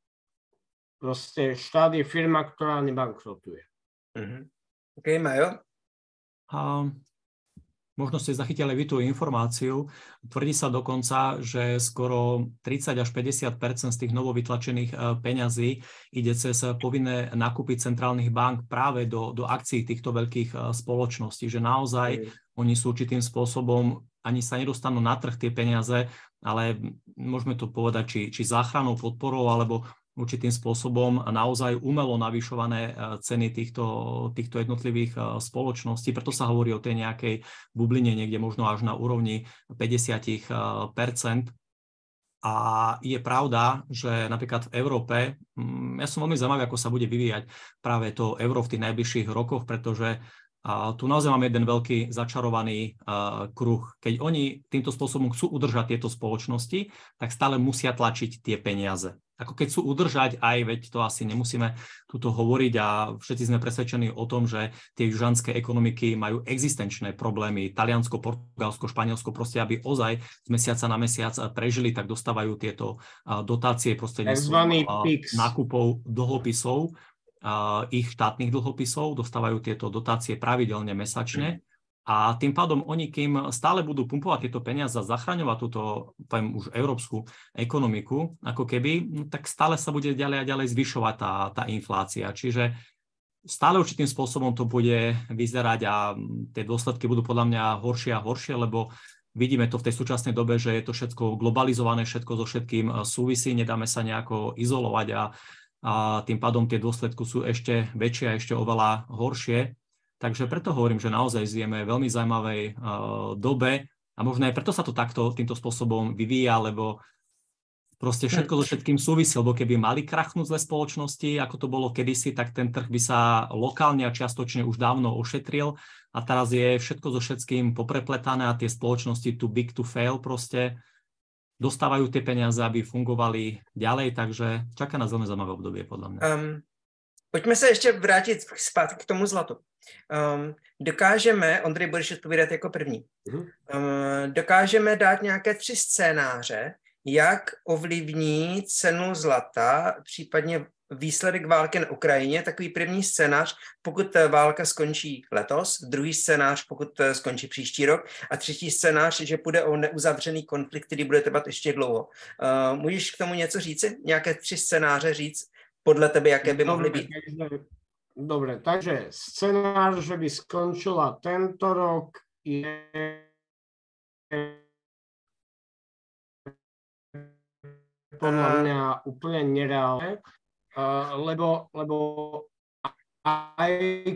Proste štát je firma, ktorá nebankrotuje. Uh-huh. OK, Majo? A možno ste zachytili vy tú informáciu. Tvrdí sa dokonca, že skoro tridsať až päťdesiat percent z tých novovytlačených peňazí ide cez povinné nákupy centrálnych bank práve do, do akcií týchto veľkých spoločností, že naozaj mm. oni sú určitým spôsobom, ani sa nedostanú na trh tie peniaze, ale môžeme to povedať, či, či záchrannou podporou, alebo určitým spôsobom naozaj umelo navyšované ceny týchto, týchto jednotlivých spoločností. Preto sa hovorí o tej nejakej bubline niekde možno až na úrovni päťdesiat percent. A je pravda, že napríklad v Európe, ja som veľmi zaujímavý, ako sa bude vyvíjať práve to euro v tých najbližších rokoch, pretože a tu naozaj máme jeden veľký začarovaný uh, kruh. Keď oni týmto spôsobom chcú udržať tieto spoločnosti, tak stále musia tlačiť tie peniaze. Ako keď chcú udržať, aj veď to asi nemusíme tuto hovoriť a všetci sme presvedčení o tom, že tie južanské ekonomiky majú existenčné problémy. Taliansko, Portugalsko, Španielsko, proste aby ozaj z mesiaca na mesiac prežili, tak dostávajú tieto uh, dotácie prostredníctvom uh, nákupov dlhopisov. Uh, ich štátnych dlhopisov, dostávajú tieto dotácie pravidelne mesačne a tým pádom oni, kým stále budú pumpovať tieto peniaze a zachraňovať túto, poviem, už európsku ekonomiku, ako keby, no, tak stále sa bude ďalej a ďalej zvyšovať tá, tá inflácia. Čiže stále určitým spôsobom to bude vyzerať a tie dôsledky budú podľa mňa horšie a horšie, lebo vidíme to v tej súčasnej dobe, že je to všetko globalizované, všetko so všetkým súvisí, nedáme sa nejako izolovať a, a tým pádom tie dôsledky sú ešte väčšie a ešte oveľa horšie. Takže preto hovorím, že naozaj žijeme v veľmi zaujímavej uh, dobe a možno aj preto sa to takto týmto spôsobom vyvíja, lebo proste všetko so všetkým súvisí, lebo keby mali krachnúť zlé spoločnosti, ako to bolo kedysi, tak ten trh by sa lokálne a čiastočne už dávno ošetril a teraz je všetko so všetkým poprepletané a tie spoločnosti too big to fail proste dostávajú tie peniaze, aby fungovali ďalej, takže čaká nás veľmi zaujímavé obdobie, podľa mňa. Um, pojďme se ještě vrátit zpátky k tomu zlatu. Um, dokážeme, Ondřej, budeš odpovídat jako první, um, dokážeme dát nějaké tři scénáře, jak ovlivní cenu zlata, případně výsledek války na Ukrajině, takový první scénář, pokud válka skončí letos, druhý scénář, pokud skončí příští rok a třetí scénář, že půjde o neuzavřený konflikt, který bude trvat ještě dlouho. Uh, můžeš k tomu něco říci? Nějaké tři scénáře říct podle tebe, jaké by mohly být? Dobre, takže scénář, že by skončila tento rok, je podľa mňa úplne nereálne, uh, lebo, lebo aj,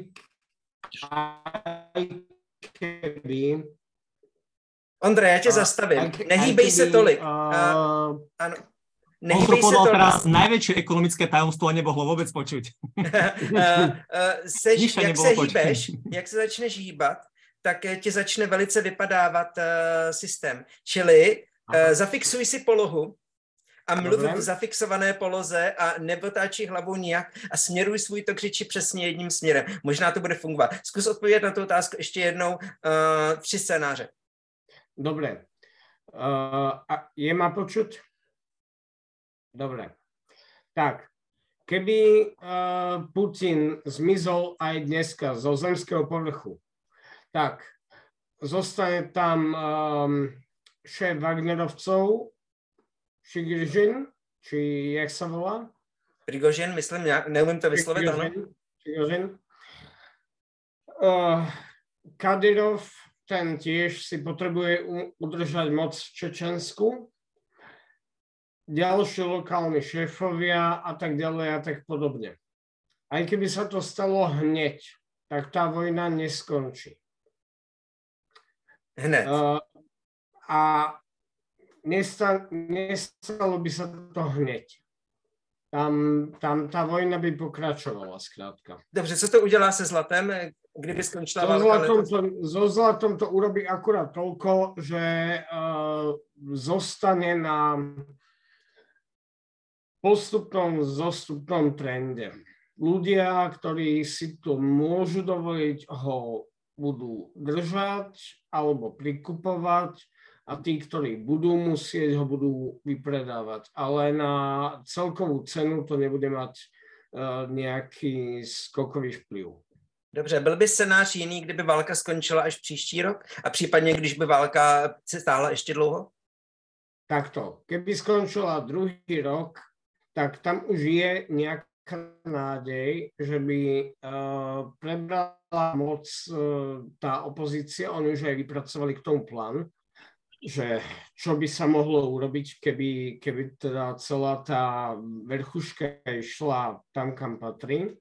aj keby... Ondrej, já tě uh, zastavím. Aj, Nehýbej aj keby, se tolik. Uh, ano. On to podal teraz najväčšie ekonomické tajomstvo a nebohlo vôbec počuť. uh, uh, seš, jak se hýbeš, jak se začneš hýbat, tak ti začne velice vypadávat uh, systém. Čili uh, zafixuj si polohu, a mluv v zafixované poloze a neotáčí hlavou nijak a směruj svůj tok řeči přesně jedním směrem. Možná to bude fungovat. Zkus odpovědět na tu otázku ještě jednou. Uh, tři scénáře. Dobre. Uh, a je ma počuť? Dobre. Tak, keby uh, Putin zmizol aj dneska zo zemského povrchu, tak zostane tam um, šéf Wagnerovcov, Šigiržin, či jak sa volá? Prigožin, myslím, ja neumím to vysloviť, áno. Prigožin. Uh, Kadyrov, ten tiež si potrebuje udržať moc v Čečensku. Ďalší lokálni šéfovia a tak ďalej a tak podobne. Aj keby sa to stalo hneď, tak tá vojna neskončí. Hned. Uh, a Nesta, nestalo by sa to hneď. Tam, tam tá vojna by pokračovala zkrátka. Dobře, co to udělá se zlatem, kdyby skončila válka? Zlatom to, so zlatom to urobí akurát toľko, že uh, zostane na postupnom zostupnom trende. Ľudia, ktorí si to môžu dovoliť, ho budú držať alebo prikupovať, a tí, ktorí budú musieť, ho budú vypredávať. Ale na celkovú cenu to nebude mať uh, nejaký skokový vplyv. Dobře, byl by scénář jiný, kdyby válka skončila až příští rok? A případně, když by válka se stála ještě dlouho? Takto. Keby skončila druhý rok, tak tam už je nejaká nádej, že by uh, prebrala moc uh, tá opozícia. Oni už aj vypracovali k tomu plán, že čo by sa mohlo urobiť, keby, keby teda celá tá verchuška išla tam, kam patrí.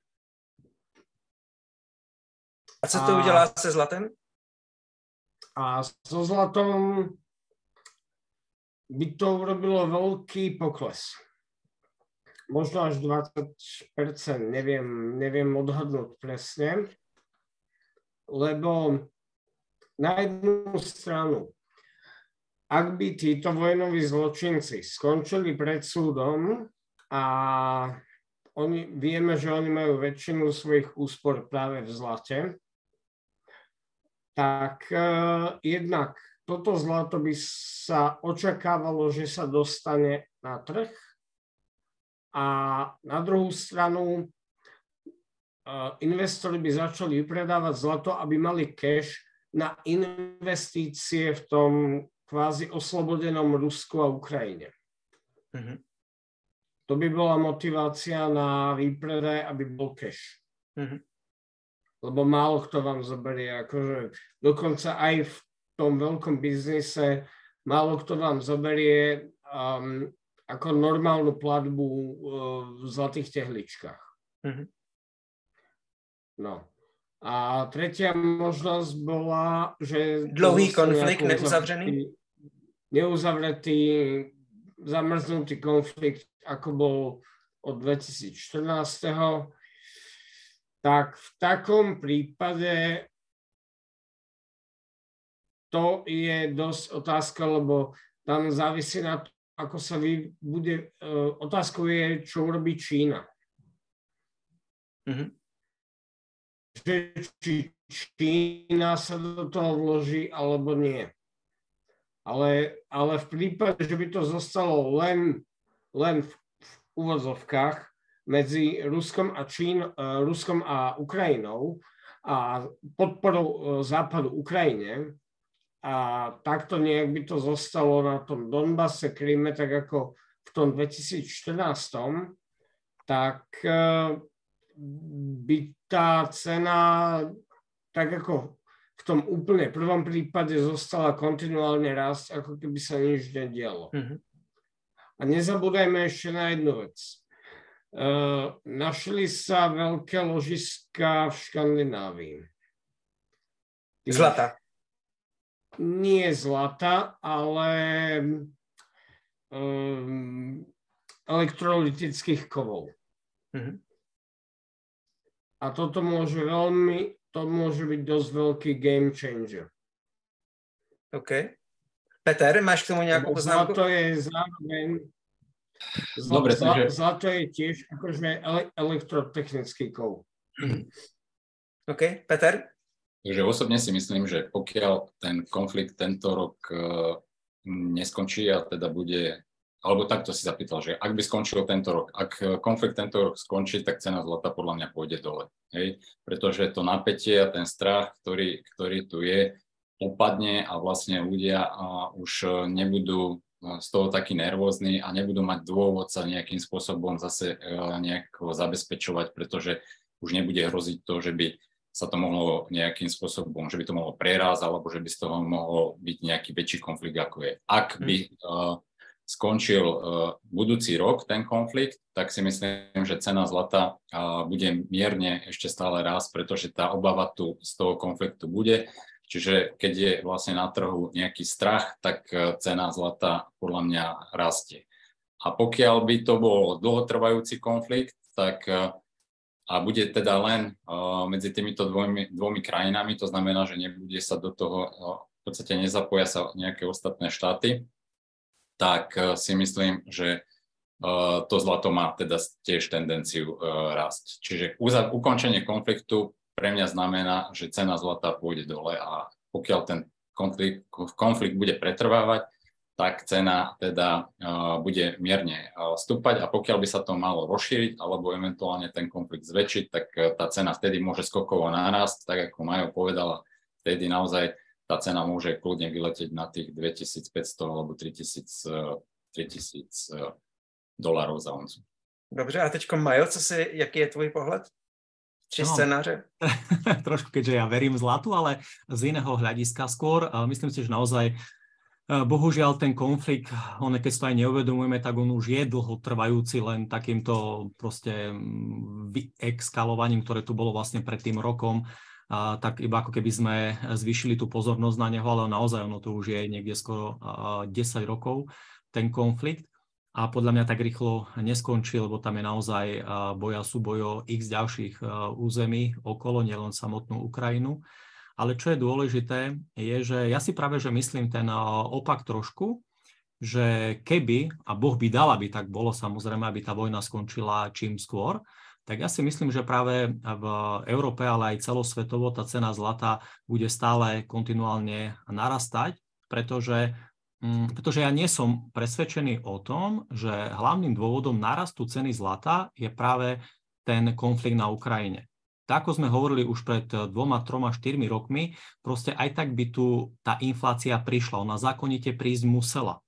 A co to a, udělá se zlatem? A so zlatom by to urobilo veľký pokles. Možno až dvadsať percent, neviem, neviem odhadnúť presne, lebo na jednu stranu, ak by títo vojnoví zločinci skončili pred súdom a oni, vieme, že oni majú väčšinu svojich úspor práve v zlate, tak uh, jednak toto zlato by sa očakávalo, že sa dostane na trh a na druhú stranu uh, investori by začali vypredávať zlato, aby mali cash na investície v tom kvázi oslobodenom Rusku a Ukrajine. Mm-hmm. To by bola motivácia na výpredaj, aby bol cash. Mm-hmm. lebo málo kto vám zoberie, akože dokonca aj v tom veľkom biznise málo kto vám zoberie um, ako normálnu platbu uh, v zlatých tehličkách. Mm-hmm. No. A tretia možnosť bola, že... Dlouhý konflikt, neuzavřený? Neuzavretý, zamrznutý konflikt, ako bol od dvetisícštrnásť. Tak v takom prípade to je dosť otázka, lebo tam závisí na to, ako sa vy bude... Uh, otázkou je, čo urobí Čína. Mm-hmm. Že či Čína sa do toho vloží, alebo nie. Ale, ale v prípade, že by to zostalo len, len v, v uvozovkách medzi Ruskom a, Čín, uh, Ruskom a Ukrajinou a podporou uh, západu Ukrajine, a takto nejak by to zostalo na tom Donbase, Kryme, tak ako v tom dvetisícštrnásť, tak uh, by tá cena, tak ako v tom úplne prvom prípade, zostala kontinuálne rásť, ako keby sa nič nedialo. Mm-hmm. A nezabúdajme ešte na jednu vec. Uh, našli sa veľké ložiska v Škandinávii. Zlata. Nie zlata, ale um, elektrolytických kovov. Mm-hmm. A toto môže veľmi, to môže byť dosť veľký game changer. OK. Peter, máš k tomu nejakú poznámku? Zlato je zároveň... Zlato, Dobre, takže... zlato je tiež akože ele, elektrotechnický kov. OK. Peter? Takže osobne si myslím, že pokiaľ ten konflikt tento rok uh, neskončí a teda bude... Alebo takto si zapýtal, že ak by skončil tento rok, ak konflikt tento rok skončí, tak cena zlata podľa mňa pôjde dole. Hej? Pretože to napätie a ten strach, ktorý, ktorý tu je, upadne a vlastne ľudia a, už nebudú z toho takí nervózni a nebudú mať dôvod sa nejakým spôsobom zase a, nejako zabezpečovať, pretože už nebude hroziť to, že by sa to mohlo nejakým spôsobom, že by to mohlo prerásť, alebo že by z toho mohol byť nejaký väčší konflikt, ako je. Ak by... A, skončil uh, budúci rok ten konflikt, tak si myslím, že cena zlata uh, bude mierne ešte stále rásť, pretože tá obava tu z toho konfliktu bude. Čiže keď je vlastne na trhu nejaký strach, tak uh, cena zlata podľa mňa rastie. A pokiaľ by to bol dlhotrvajúci konflikt, tak uh, a bude teda len uh, medzi týmito dvomi, dvomi krajinami, to znamená, že nebude sa do toho, uh, v podstate nezapoja sa nejaké ostatné štáty, tak si myslím, že uh, to zlato má teda tiež tendenciu uh, rásť. Čiže uza- ukončenie konfliktu pre mňa znamená, že cena zlata pôjde dole a pokiaľ ten konflikt, konflikt bude pretrvávať, tak cena teda uh, bude mierne uh, stúpať a pokiaľ by sa to malo rozšíriť alebo eventuálne ten konflikt zväčšiť, tak uh, tá cena vtedy môže skokovo narásť, tak ako Majo povedala, vtedy naozaj tá cena môže kľudne vyletieť na tých dvetisícpäťsto alebo tritisíc dolárov za oncu. Dobře, a teďko Majo, co si, jaký je tvůj pohled? Tři no, scénáře? Trošku, keďže ja verím zlatu, ale z iného hľadiska skôr. Myslím si, že naozaj bohužiaľ ten konflikt, on keď to aj neuvedomujeme, tak on už je dlhotrvajúci len takýmto proste exkalovaním, ktoré tu bolo vlastne pred tým rokom. A tak iba ako keby sme zvýšili tú pozornosť na neho, ale naozaj ono to už je niekde skoro desať rokov, ten konflikt. A podľa mňa tak rýchlo neskončil, lebo tam je naozaj boja súbojo x ďalších území okolo, nielen samotnú Ukrajinu. Ale čo je dôležité, je, že ja si práve, že myslím ten opak trošku, že keby, a Boh by dal, aby tak bolo samozrejme, aby tá vojna skončila čím skôr, tak ja si myslím, že práve v Európe, ale aj celosvetovo tá cena zlata bude stále kontinuálne narastať, pretože, pretože ja nie som presvedčený o tom, že hlavným dôvodom narastu ceny zlata je práve ten konflikt na Ukrajine. Tak ako sme hovorili už pred dvoma, troma, štyrmi rokmi, proste aj tak by tu tá inflácia prišla, ona zákonite prísť musela.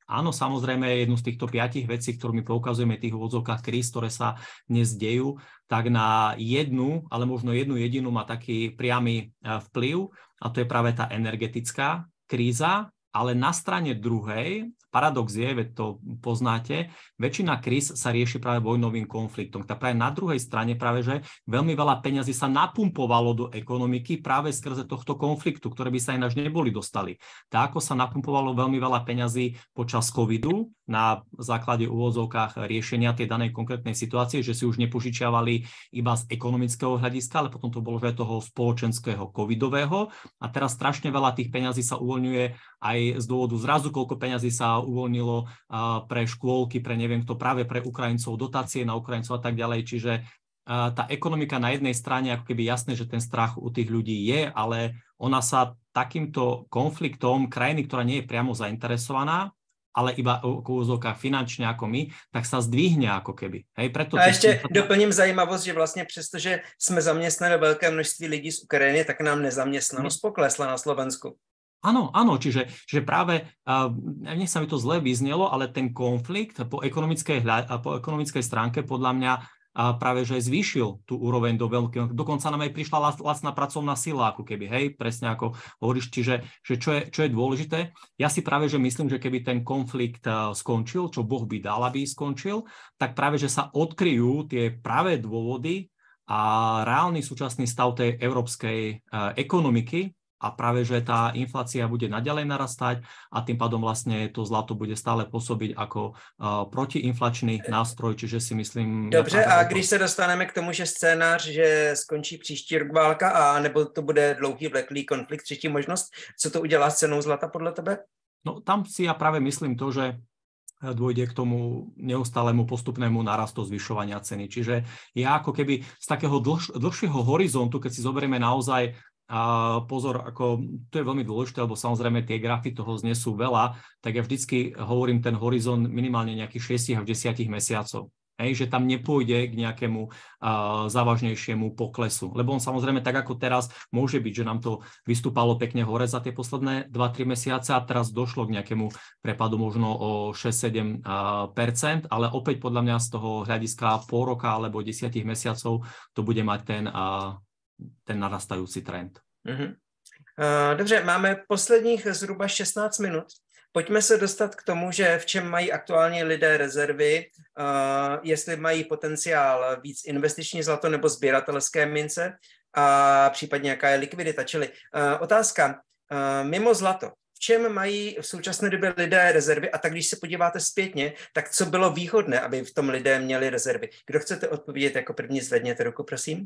Áno, samozrejme, jednu z týchto piatich vecí, ktorú my poukazujeme v tých úvodzovkách kríz, ktoré sa dnes dejú, tak na jednu, ale možno jednu jedinú má taký priamy vplyv, a to je práve tá energetická kríza, ale na strane druhej, paradox je, veď to poznáte, väčšina kríz sa rieši práve vojnovým konfliktom. Tak práve na druhej strane práve, že veľmi veľa peňazí sa napumpovalo do ekonomiky práve skrze tohto konfliktu, ktoré by sa ináč neboli dostali. Tak ako sa napumpovalo veľmi veľa peňazí počas covidu na základe úvodzovkách riešenia tej danej konkrétnej situácie, že si už nepožičiavali iba z ekonomického hľadiska, ale potom to bolo že toho spoločenského covidového. A teraz strašne veľa tých peňazí sa uvoľňuje aj z dôvodu zrazu, koľko peňazí sa uvoľnilo pre škôlky, pre neviem kto, práve pre Ukrajincov, dotácie na Ukrajincov a tak ďalej. Čiže tá ekonomika na jednej strane, ako keby jasné, že ten strach u tých ľudí je, ale ona sa takýmto konfliktom krajiny, ktorá nie je priamo zainteresovaná, ale iba v úvodzovkách finančne ako my, tak sa zdvihne ako keby. Hej, preto a ještě doplním zajímavost, že vlastně přestože jsme zaměstnali velké množství lidí z Ukrajiny, tak nám nezaměstnanost poklesla na Slovensku. Áno, áno, čiže, čiže práve, uh, nech sa mi to zle vyznelo, ale ten konflikt po ekonomickej, po ekonomickej stránke podľa mňa uh, práve, že zvýšil tú úroveň do veľkého, dokonca nám aj prišla lacná pracovná sila, ako keby, hej, presne ako hovoríš, čiže že čo, je, čo je dôležité, ja si práve, že myslím, že keby ten konflikt uh, skončil, čo Boh by dal, aby skončil, tak práve, že sa odkryjú tie pravé dôvody a reálny súčasný stav tej európskej uh, ekonomiky, a práve, že tá inflácia bude naďalej narastať a tým pádom vlastne to zlato bude stále pôsobiť ako uh, protiinflačný nástroj, čiže si myslím... Dobře, a když se dostaneme k tomu, že scénář, že skončí příští rok válka, a nebo to bude dlouhý vleklý konflikt, třetí možnost, co to udělá s cenou zlata podle tebe? No tam si ja práve myslím to, že dôjde k tomu neustálemu postupnému narastu zvyšovania ceny. Čiže ja ako keby z takého dlž, dlhšieho horizontu, keď si zoberieme naozaj a pozor, ako to je veľmi dôležité, lebo samozrejme tie grafy toho znesú veľa, tak ja vždycky hovorím ten horizont minimálne nejakých šesť až desať mesiacov. Hej, že tam nepôjde k nejakému uh, závažnejšiemu poklesu. Lebo on samozrejme tak ako teraz môže byť, že nám to vystúpalo pekne hore za tie posledné dva tri mesiace a teraz došlo k nejakému prepadu možno o šesť až sedem percent, ale opäť podľa mňa z toho hľadiska pol roka alebo desiatich mesiacov to bude mať ten uh, ten narastajúci trend. Uh-huh. Uh, dobře, máme posledních zhruba šestnáct minut. Pojďme se dostat k tomu, že v čem mají aktuálně lidé rezervy, uh, jestli mají potenciál víc investiční zlato nebo sběratelské mince a případně jaká je likvidita. Čili uh, otázka, uh, mimo zlato, v čem mají v současné době lidé rezervy, a tak když se podíváte zpětně, tak co bylo výhodné, aby v tom lidé měli rezervy? Kdo chcete odpovědět jako první, zvedněte ruku, prosím.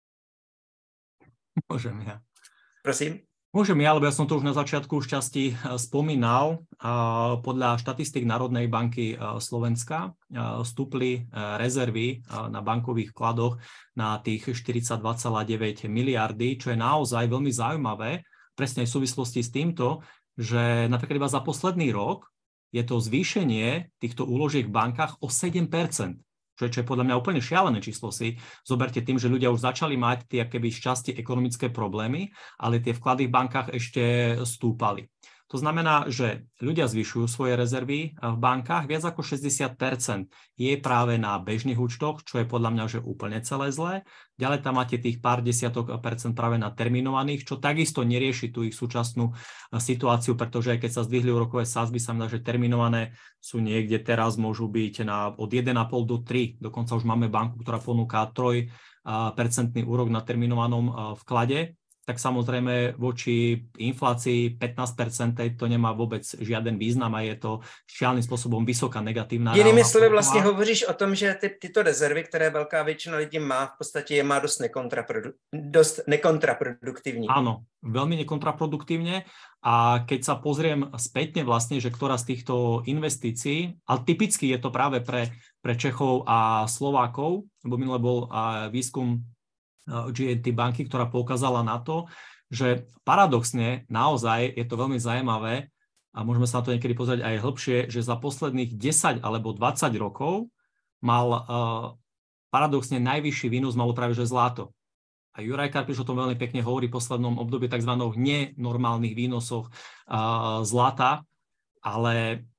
Môžem ja. Prosím? Môžem ja, lebo ja som to už na začiatku už časti spomínal. Podľa štatistík Národnej banky Slovenska stúpli rezervy na bankových vkladoch na tých štyridsaťdva celá deväť miliardy, čo je naozaj veľmi zaujímavé, presne v súvislosti s týmto, že napríklad iba za posledný rok je to zvýšenie týchto úložiek v bankách o sedem percent. Čo je, čo je podľa mňa úplne šialené číslo si. Zoberte tým, že ľudia už začali mať tie keby šťastie ekonomické problémy, ale tie vklady v bankách ešte stúpali. To znamená, že ľudia zvyšujú svoje rezervy v bankách, viac ako šesťdesiat percent je práve na bežných účtoch, čo je podľa mňa že úplne celé zlé. Ďalej tam máte tých pár desiatok percent práve na terminovaných, čo takisto nerieši tú ich súčasnú situáciu, pretože aj keď sa zdvihli úrokové sadzby, sa mňa, že terminované sú niekde teraz, môžu byť na, od jeden a pol do tri. Dokonca už máme banku, ktorá ponúka tri percentný úrok na terminovanom vklade. Tak samozrejme voči inflácii pätnásť percent to nemá vôbec žiaden význam a je to šialným spôsobom vysoká negatívna. Jinými slovy vlastně hovoříš o tom, že ty, tyto rezervy, které velká většina lidí má, v podstatě je má dost, nekontraprodu, dost nekontraproduktivní. Áno, veľmi nekontraproduktívne. A keď sa pozriem spätne vlastne, že ktorá z týchto investícií, ale typicky je to práve pre, pre Čechov a Slovákov, lebo minule bol výskum G and T banky, ktorá poukázala na to, že paradoxne naozaj je to veľmi zaujímavé a môžeme sa na to niekedy pozrieť aj hĺbšie, že za posledných desať alebo dvadsať rokov mal uh, paradoxne najvyšší výnos malo práve že zlato. A Juraj Karpiš o tom veľmi pekne hovorí v poslednom období tzv. Nenormálnych výnosoch uh, zlata, ale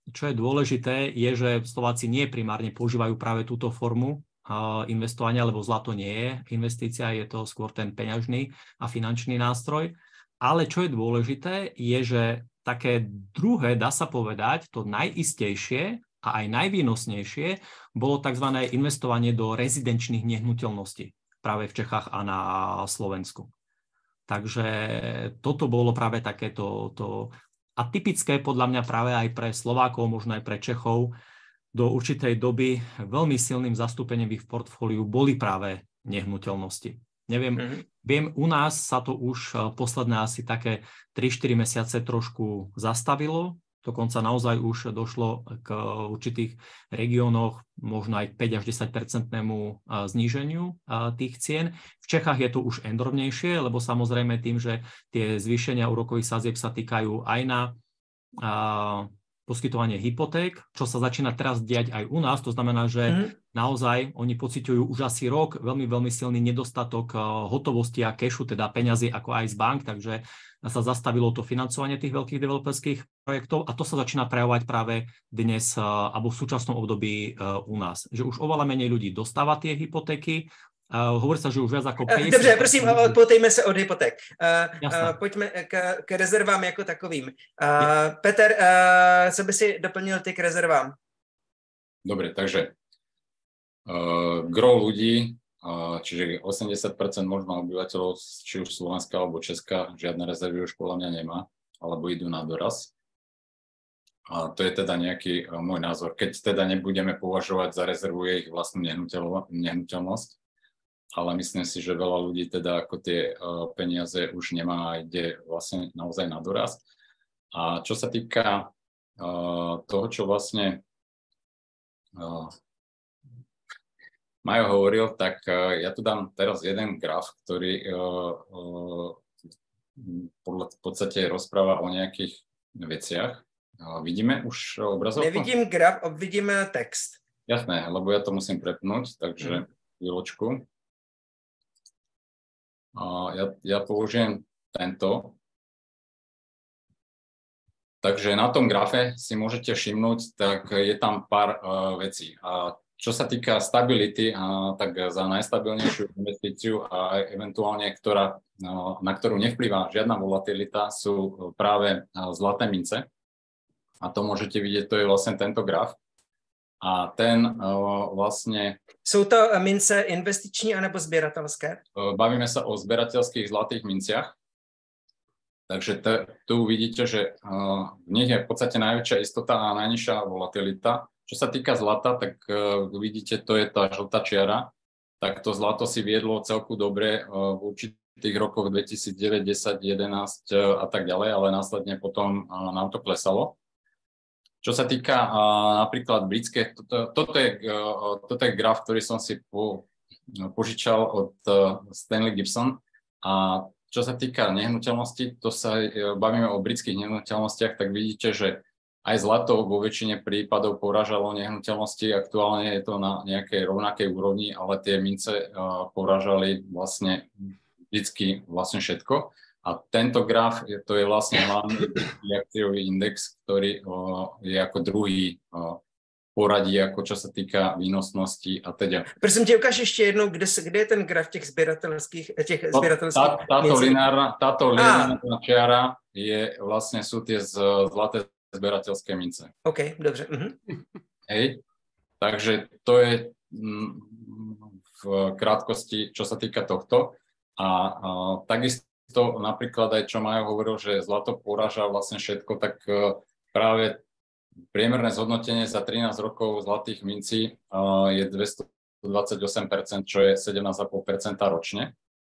čo je dôležité, je, že Slováci nie primárne používajú práve túto formu investovania, lebo zlato nie je investícia, je to skôr ten peňažný a finančný nástroj. Ale čo je dôležité, je, že také druhé, dá sa povedať, to najistejšie a aj najvýnosnejšie bolo tzv. Investovanie do rezidenčných nehnuteľností práve v Čechách a na Slovensku. Takže toto bolo práve takéto to atypické podľa mňa práve aj pre Slovákov, možno aj pre Čechov. Do určitej doby veľmi silným zastúpením v ich portfóliu boli práve nehnuteľnosti. Neviem, mm-hmm. viem, u nás sa to už posledné asi také tri štyri mesiace trošku zastavilo, dokonca naozaj už došlo k určitých regiónoch možno aj päť až desať percentnému zníženiu tých cien. V Čechách je to už enormnejšie, lebo samozrejme tým, že tie zvýšenia úrokových sadzieb sa týkajú aj na poskytovanie hypoték, čo sa začína teraz diať aj u nás. To znamená, že mm. naozaj oni pociťujú už asi rok veľmi, veľmi silný nedostatok hotovosti a kešu, teda peňazí ako aj z bank, takže sa zastavilo to financovanie tých veľkých developerských projektov a to sa začína prejavovať práve dnes alebo v súčasnom období u nás. Že už oveľa menej ľudí dostáva tie hypotéky. Uh, hovorí sa, že už viac ako päťdesiat... Dobře, prosím, odpoutejme se od hypoték. Uh, uh, pojďme k, k rezervám jako takovým. Uh, Peter, uh, co by si doplnil ty k rezervám? Dobre, takže uh, gro ľudí, uh, čiže osemdesiat percent možno obyvateľov, či už Slovenska alebo Česka, žiadne rezervy už podľa mňa nemá, alebo idú na doraz. A to je teda nejaký uh, môj názor. Keď teda nebudeme považovať za rezervu ich vlastnú nehnuteľnosť, ale myslím si, že veľa ľudí teda ako tie uh, peniaze už nemá a ide vlastne naozaj na doraz. A čo sa týka uh, toho, čo vlastne uh, Majo hovoril, tak uh, ja tu dám teraz jeden graf, ktorý uh, uh, podľa, v podstate rozpráva o nejakých veciach. Uh, vidíme už obrazovku? Nevidím graf, vidíme text. Jasné, lebo ja to musím prepnúť, takže chvíľočku. Mm. Ja, ja použijem tento. Takže na tom grafe si môžete všimnúť, tak je tam pár uh, vecí. A čo sa týka stability, uh, tak za najstabilnejšiu investíciu a eventuálne, ktorá, uh, na ktorú nevplyvá žiadna volatilita, sú práve uh, zlaté mince. A to môžete vidieť, to je vlastne tento graf. A ten uh, vlastne... Sú to mince investiční anebo zbieratelské? Uh, bavíme sa o zberateľských zlatých minciach. Takže te, tu vidíte, že uh, v nich je v podstate najväčšia istota a najnižšia volatilita. Čo sa týka zlata, tak uh, vidíte, to je tá žltá čiara. Tak to zlato si viedlo celku dobre uh, v určitých rokoch dvetisícdeväť, desať, jedenásť uh, a tak ďalej, ale následne potom uh, nám to klesalo. Čo sa týka uh, napríklad britské, toto, toto, je, uh, toto je graf, ktorý som si po, no, požičal od uh, Stanley Gibson. A čo sa týka nehnuteľnosti, to sa uh, bavíme o britských nehnuteľnostiach, tak vidíte, že aj zlato vo väčšine prípadov porážalo nehnuteľnosti. Aktuálne je to na nejakej rovnakej úrovni, ale tie mince uh, porážali vlastne vždycky vlastne všetko. A tento graf, to je vlastne hlavný akciový index, ktorý o, je ako druhý o, poradí, ako čo sa týka výnosnosti a teda. Prosím tě, ukáž ještě jednou, kde, se, kde je ten graf těch sběratelských, těch to, sběratelských tá, táto lineárna, táto lineárna čiara je vlastne sú tie z, zlaté zberateľské mince. OK, dobře. Mhm. Hej, takže to je mm, v krátkosti, čo sa týka tohto. A, a takisto to napríklad aj čo Majo hovoril, že zlato poráža vlastne všetko, tak práve priemerné zhodnotenie za trinásť rokov zlatých mincí je dvestodvadsaťosem percent, čo je sedemnásť celá päť percenta ročne.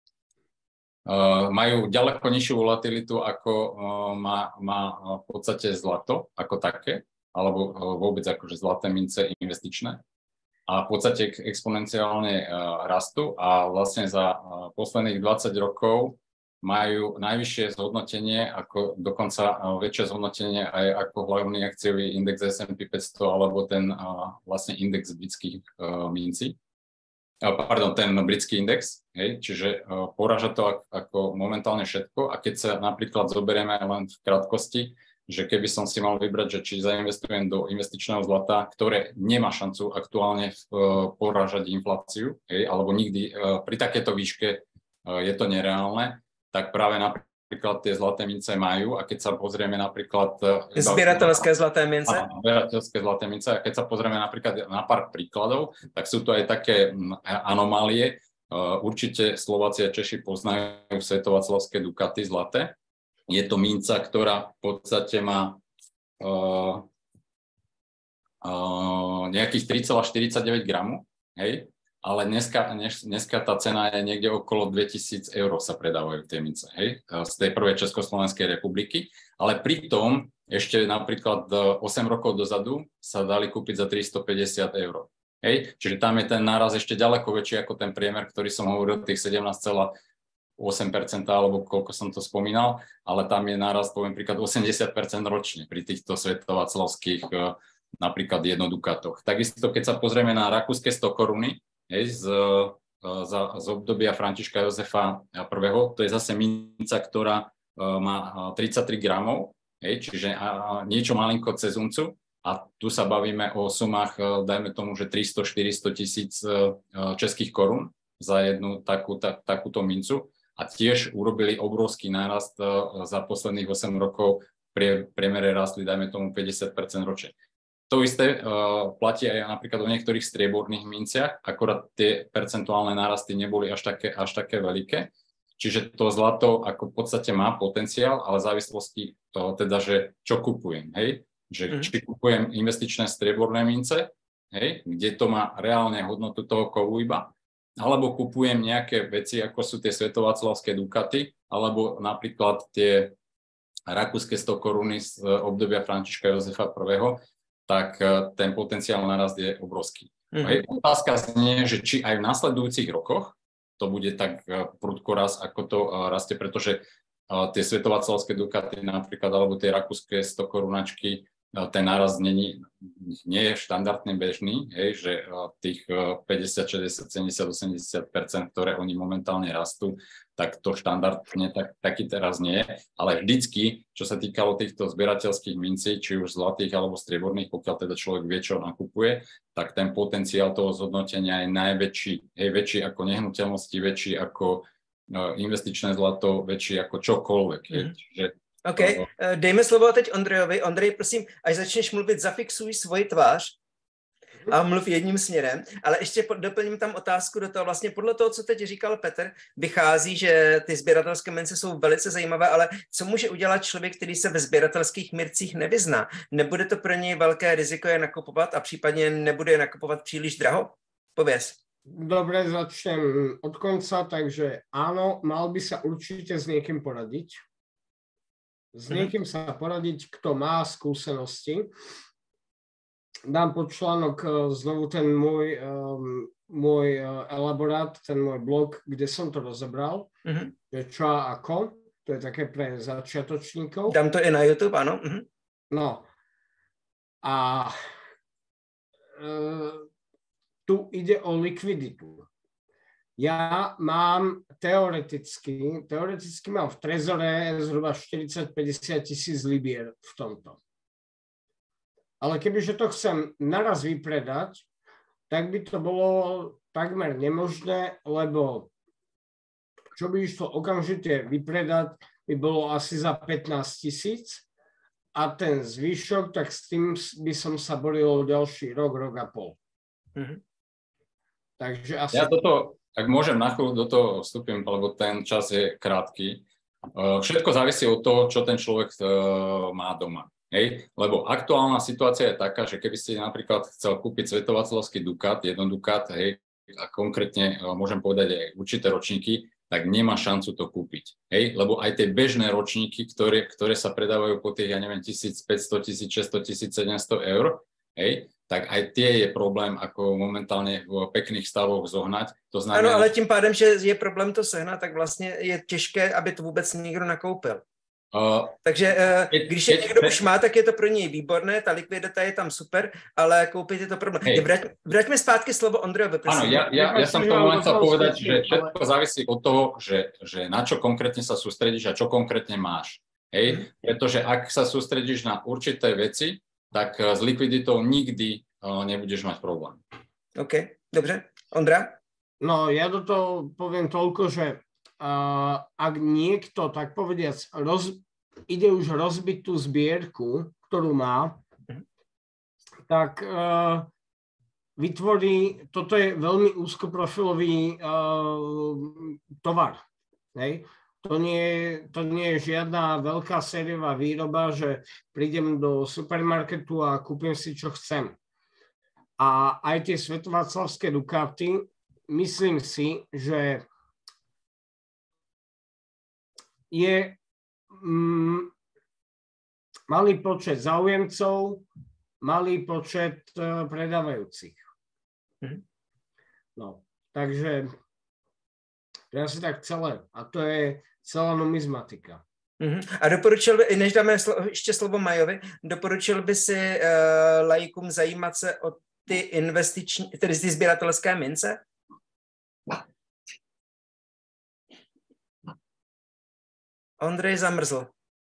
Majú ďaleko nižšiu volatilitu, ako má, má v podstate zlato ako také, alebo vôbec akože zlaté mince investičné. A v podstate exponenciálne rastú a vlastne za posledných dvadsať rokov majú najvyššie zhodnotenie, ako dokonca väčšie zhodnotenie aj ako hlavný akciový index es and pí päťsto alebo ten uh, vlastne index britských uh, mincí. Uh, pardon, ten britský index, hej, čiže uh, poráža to ako, ako momentálne všetko. A keď sa napríklad zoberieme len v krátkosti, že keby som si mal vybrať, že či zainvestujem do investičného zlata, ktoré nemá šancu aktuálne uh, porážať infláciu, hej, alebo nikdy uh, pri takéto výške uh, je to nereálne, tak práve napríklad tie zlaté mince majú a keď sa pozrieme napríklad... Uh, Zbieratelské zlaté mince? Áno, zbieratelské zlaté mince a keď sa pozrieme napríklad na pár príkladov, tak sú to aj také anomálie. Uh, určite Slováci a Češi poznajú svetovaclavské dukaty zlaté. Je to minca, ktorá v podstate má uh, uh, nejakých tri celé štyridsaťdeväť gramu, hej? Ale dneska, dnes, dneska tá cena je niekde okolo dvetisíc eur sa predávajú tie mince, hej? Z tej prvej Československej republiky, ale pritom ešte napríklad osem rokov dozadu sa dali kúpiť za tristopäťdesiat eur. Hej? Čiže tam je ten náraz ešte ďaleko väčší ako ten priemer, ktorý som hovoril, tých sedemnásť celá osem percent alebo koľko som to spomínal, ale tam je nárast, poviem príklad, osemdesiat percent ročne pri týchto svetovaclavských napríklad jednodukatoch. Takisto, keď sa pozrieme na rakúske sto koruny, hej, z, z, z obdobia Františka Jozefa prvého, to je zase minca, ktorá má tridsaťtri gramov, hej, čiže niečo malinko cez uncu. A tu sa bavíme o sumách, dajme tomu, že tristo štyristo tisíc českých korún za jednu takú, tak, takúto mincu. A tiež urobili obrovský nárast za posledných osem rokov, v priemere rastli, dajme tomu, päťdesiat percent ročne. To isté uh, platí aj napríklad o niektorých strieborných minciach, akorát tie percentuálne nárasty neboli až také, až také veľké. Čiže to zlato ako v podstate má potenciál, ale v závislosti toho teda, že čo kupujem, hej? Že mm. či kupujem investičné strieborné mince, hej? Kde to má reálne hodnotu toho kovu iba, alebo kupujem nejaké veci, ako sú tie svetovaclavské dukaty, alebo napríklad tie rakúske sto koruny z obdobia Františka Jozefa prvého, tak ten potenciál narast je obrovský. Mm-hmm. Otázka znie, že či aj v nasledujúcich rokoch to bude tak prudko raz, ako to rastie, pretože tie svetovaclavské dukaty napríklad, alebo tie rakúske sto korunačky, ten nárast nie, nie je štandardne bežný, hej, že tých päťdesiat, šesťdesiat, sedemdesiat, osemdesiat percent, ktoré oni momentálne rastú, tak to štandardne tak, taký teraz nie je. Ale vždycky, čo sa týkalo týchto zbierateľských mincí, či už zlatých alebo strieborných, pokiaľ teda človek vie, čo nakupuje, tak ten potenciál toho zhodnotenia je najväčší, hej, väčší ako nehnuteľnosti, väčší ako investičné zlato, väčší ako čokoľvek. Mm. Čiže OK, dejme slovo teď Ondrejovi. Ondrej, prosím, až začneš mluvit, zafixuj svoji tvář a mluv jedním směrem, ale ještě doplním tam otázku do toho. Vlastně podle toho, co teď říkal Petr, vychází, že ty sběratelské mince jsou velice zajímavé, ale co může udělat člověk, který se ve sběratelských mircích nevyzná? Nebude to pro něj velké riziko je nakupovat a případně nebude je nakupovat příliš draho? Pověz. Dobre, začnem od konca, takže áno, mal by sa určite s niekým poradiť. S niekým sa poradiť, kto má skúsenosti. Dám pod článok znovu ten môj, um, môj elaborát, ten môj blog, kde som to rozebral, uh-huh. že čo a ako. To je také pre začiatočníkov. Dám to i na YouTube, áno. Uh-huh. No. A uh, tu ide o likviditu. Ja mám teoreticky, teoreticky mám v trezore zhruba štyridsať päťdesiat tisíc libier v tomto. Ale kebyže to chcem naraz vypredať, tak by to bolo takmer nemožné, lebo čo by išlo okamžite vypredať, by bolo asi za pätnásť tisíc a ten zvyšok, tak s tým by som sa boril ďalší rok, rok a pol. Mm-hmm. Takže asi... Ja toto, ak môžem na chvíľu do toho vstúpim, lebo ten čas je krátky. Všetko závisí od toho, čo ten človek má doma. Hej? Lebo aktuálna situácia je taká, že keby ste napríklad chcel kúpiť svetovaclavský dukat, jeden dukat, hej, a konkrétne môžem povedať aj určité ročníky, tak nemá šancu to kúpiť. Hej? Lebo aj tie bežné ročníky, ktoré, ktoré sa predávajú po tých, ja neviem, tisícpäťsto, tisícšesťsto, tisícsedemsto eur, hej, tak aj tie je problém, ako momentálne v pekných stavoch zohnať. To znamená... Ano, ale tím pádem, že je problém to sehnat, tak vlastně je těžké, aby to vůbec někdo nakoupil. Uh, Takže uh, je, když je, je někdo je, už má, tak je to pro něj výborné, ta likvidita je tam super, ale koupit je to problém. Hej. Vrať, vraťme zpátky slovo Ondrejovi, prosím. Áno, ja, ja, ja som tomu len chcel povedať, že všetko závisí od toho, že, že na čo konkrétne sa sústredíš a čo konkrétne máš. Hej? Mm. Pretože ak sa sústredíš na určité veci, tak s likviditou nikdy uh, nebudeš mať problém. OK, dobře. Ondra? No, ja do toho poviem toľko, že uh, ak niekto, tak povediac, roz, ide už rozbiť tú zbierku, ktorú má, mm. tak uh, vytvorí, toto je veľmi úzkoprofilový uh, tovar. Hej? To nie, to nie je žiadna veľká sériová výroba, že prídem do supermarketu a kúpim si, čo chcem. A aj tie svetovaclavské Ducati, myslím si, že je mm, malý počet záujemcov, malý počet uh, predávajúcich. Mm. No, takže to je asi tak celé. A to je celá numizmatika. Mm-hmm. A doporučil by, než dáme slo, ještě slovo Majovi, doporučil by si uh, laikům zajímat se o ty investiční, tedy ty sběratelské mince? Ondrej zamrzl.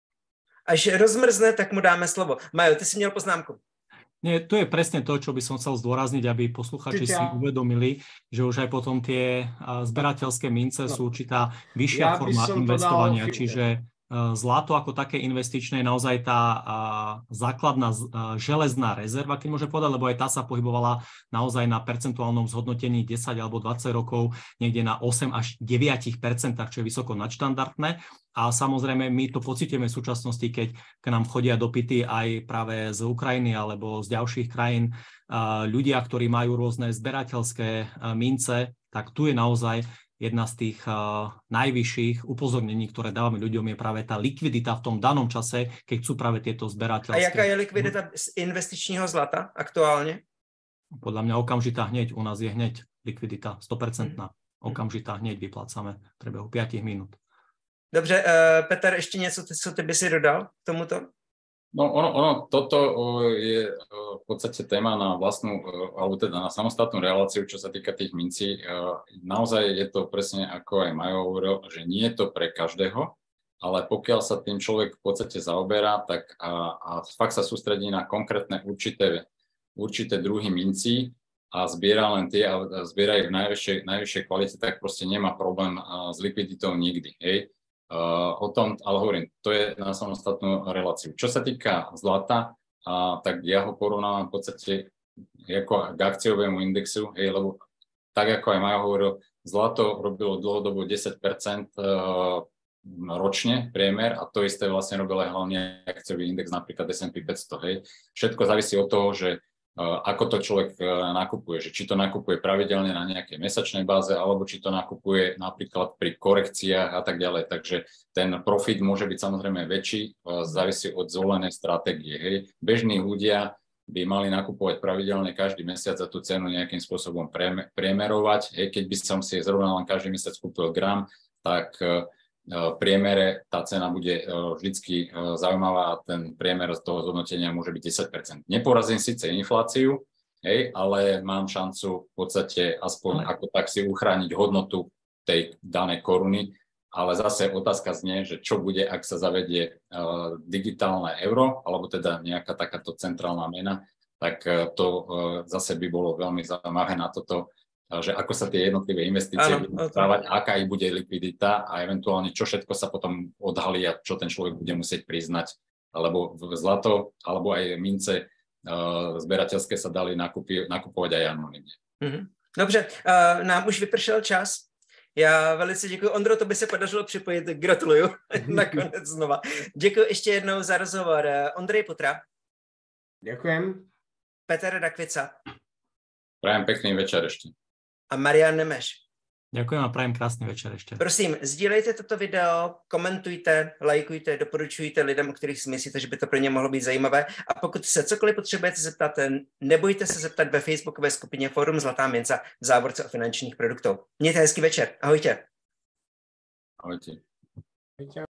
Až rozmrzne, tak mu dáme slovo. Majo, ty si měl poznámku. Nie, to je presne to, čo by som chcel zdôrazniť, aby posluchači si uvedomili, že už aj potom tie zberateľské mince sú určitá vyššia ja forma investovania, čiže zlato ako také investičné je naozaj tá základná železná rezerva, keď môžem povedať, lebo aj tá sa pohybovala naozaj na percentuálnom zhodnotení desať alebo dvadsať rokov, niekde na osem až deväť percent, čo je vysoko nadštandardné. A samozrejme, my to pociťujeme v súčasnosti, keď k nám chodia dopyty aj práve z Ukrajiny alebo z ďalších krajín ľudia, ktorí majú rôzne zberateľské mince, tak tu je naozaj jedna z tých uh, najvyšších upozornení, ktoré dávame ľuďom, je práve tá likvidita v tom danom čase, keď chcú práve tieto zberateľské. A jaká je likvidita investičního zlata aktuálne? Podľa mňa okamžitá hneď. U nás je hneď likvidita sto percent. Mm. Okamžitá hneď vyplácame v priebehu päť minút. Dobře, uh, Peter, ještě něco, co ty by si dodal k tomuto? No ono, ono, toto je v podstate téma na vlastnú, alebo teda na samostatnú reláciu, čo sa týka tých mincí. Naozaj je to presne ako aj Majo hovoril, že nie je to pre každého, ale pokiaľ sa tým človek v podstate zaoberá, tak a, a fakt sa sústredí na konkrétne určité, určité druhy mincí a zbiera len tie a zbiera ich v najvyššej, najvyššej kvalite, tak proste nemá problém s likviditou nikdy, hej. Uh, o tom, ale hovorím, to je na samostatnú reláciu. Čo sa týka zlata, uh, tak ja ho porovnávam v podstate ako k akciovému indexu, hej, lebo tak ako aj Majo hovoril, zlato robilo dlhodobo desať percent uh, ročne priemer a to isté vlastne robil aj hlavne akciový index, napríklad es and pí päťsto. Hej. Všetko závisí od toho, že uh, ako to človek uh, nakupuje, že či to nakupuje pravidelne na nejakej mesačnej báze, alebo či to nakupuje napríklad pri korekciách a tak ďalej. Takže ten profit môže byť samozrejme väčší, uh, závisí od zvolenej stratégie. Hej. Bežní ľudia by mali nakupovať pravidelne každý mesiac a tú cenu nejakým spôsobom priemerovať. Hej. Keď by som si zrovna len každý mesiac kúpil gram, tak uh, v priemere tá cena bude vždycky zaujímavá a ten priemer z toho zhodnotenia môže byť desať percent. Neporazím síce infláciu, hej, ale mám šancu v podstate aspoň ako tak si uchrániť hodnotu tej danej koruny, ale zase otázka znie, že čo bude, ak sa zavedie uh, digitálne euro, alebo teda nejaká takáto centrálna mena, tak uh, to uh, zase by bolo veľmi zaujímavé na toto, že ako sa tie jednotlivé investície budú správať, aká ich bude likvidita a eventuálne čo všetko sa potom odhalí a čo ten človek bude musieť priznať, lebo zlato alebo aj mince uh, zberateľské sa dali nakupi, nakupovať aj anonymne. Mm-hmm. Dobře, uh, nám už vypršel čas. Já velice děkuji. Ondro, to by se podařilo připojit. Gratuluju. Nakonec znova. Děkuji ještě jednou za rozhovor. Ondrej Putra. Ďakujem. Peter Rakvica. Prajem pekný večer ešte. A Marian Nemeš. Ďakujem a prajem krásny večer ešte. Prosím, sdílejte toto video, komentujte, lajkujte, doporučujte lidem, o kterých si myslíte, že by to pro ně mohlo být zajímavé. A pokud se cokoliv potřebujete zeptat, nebojte se zeptat ve facebookové skupině Fórum Zlatá minca v závorce o finančních produktů. Mějte hezký večer. Ahojte. Ahojte.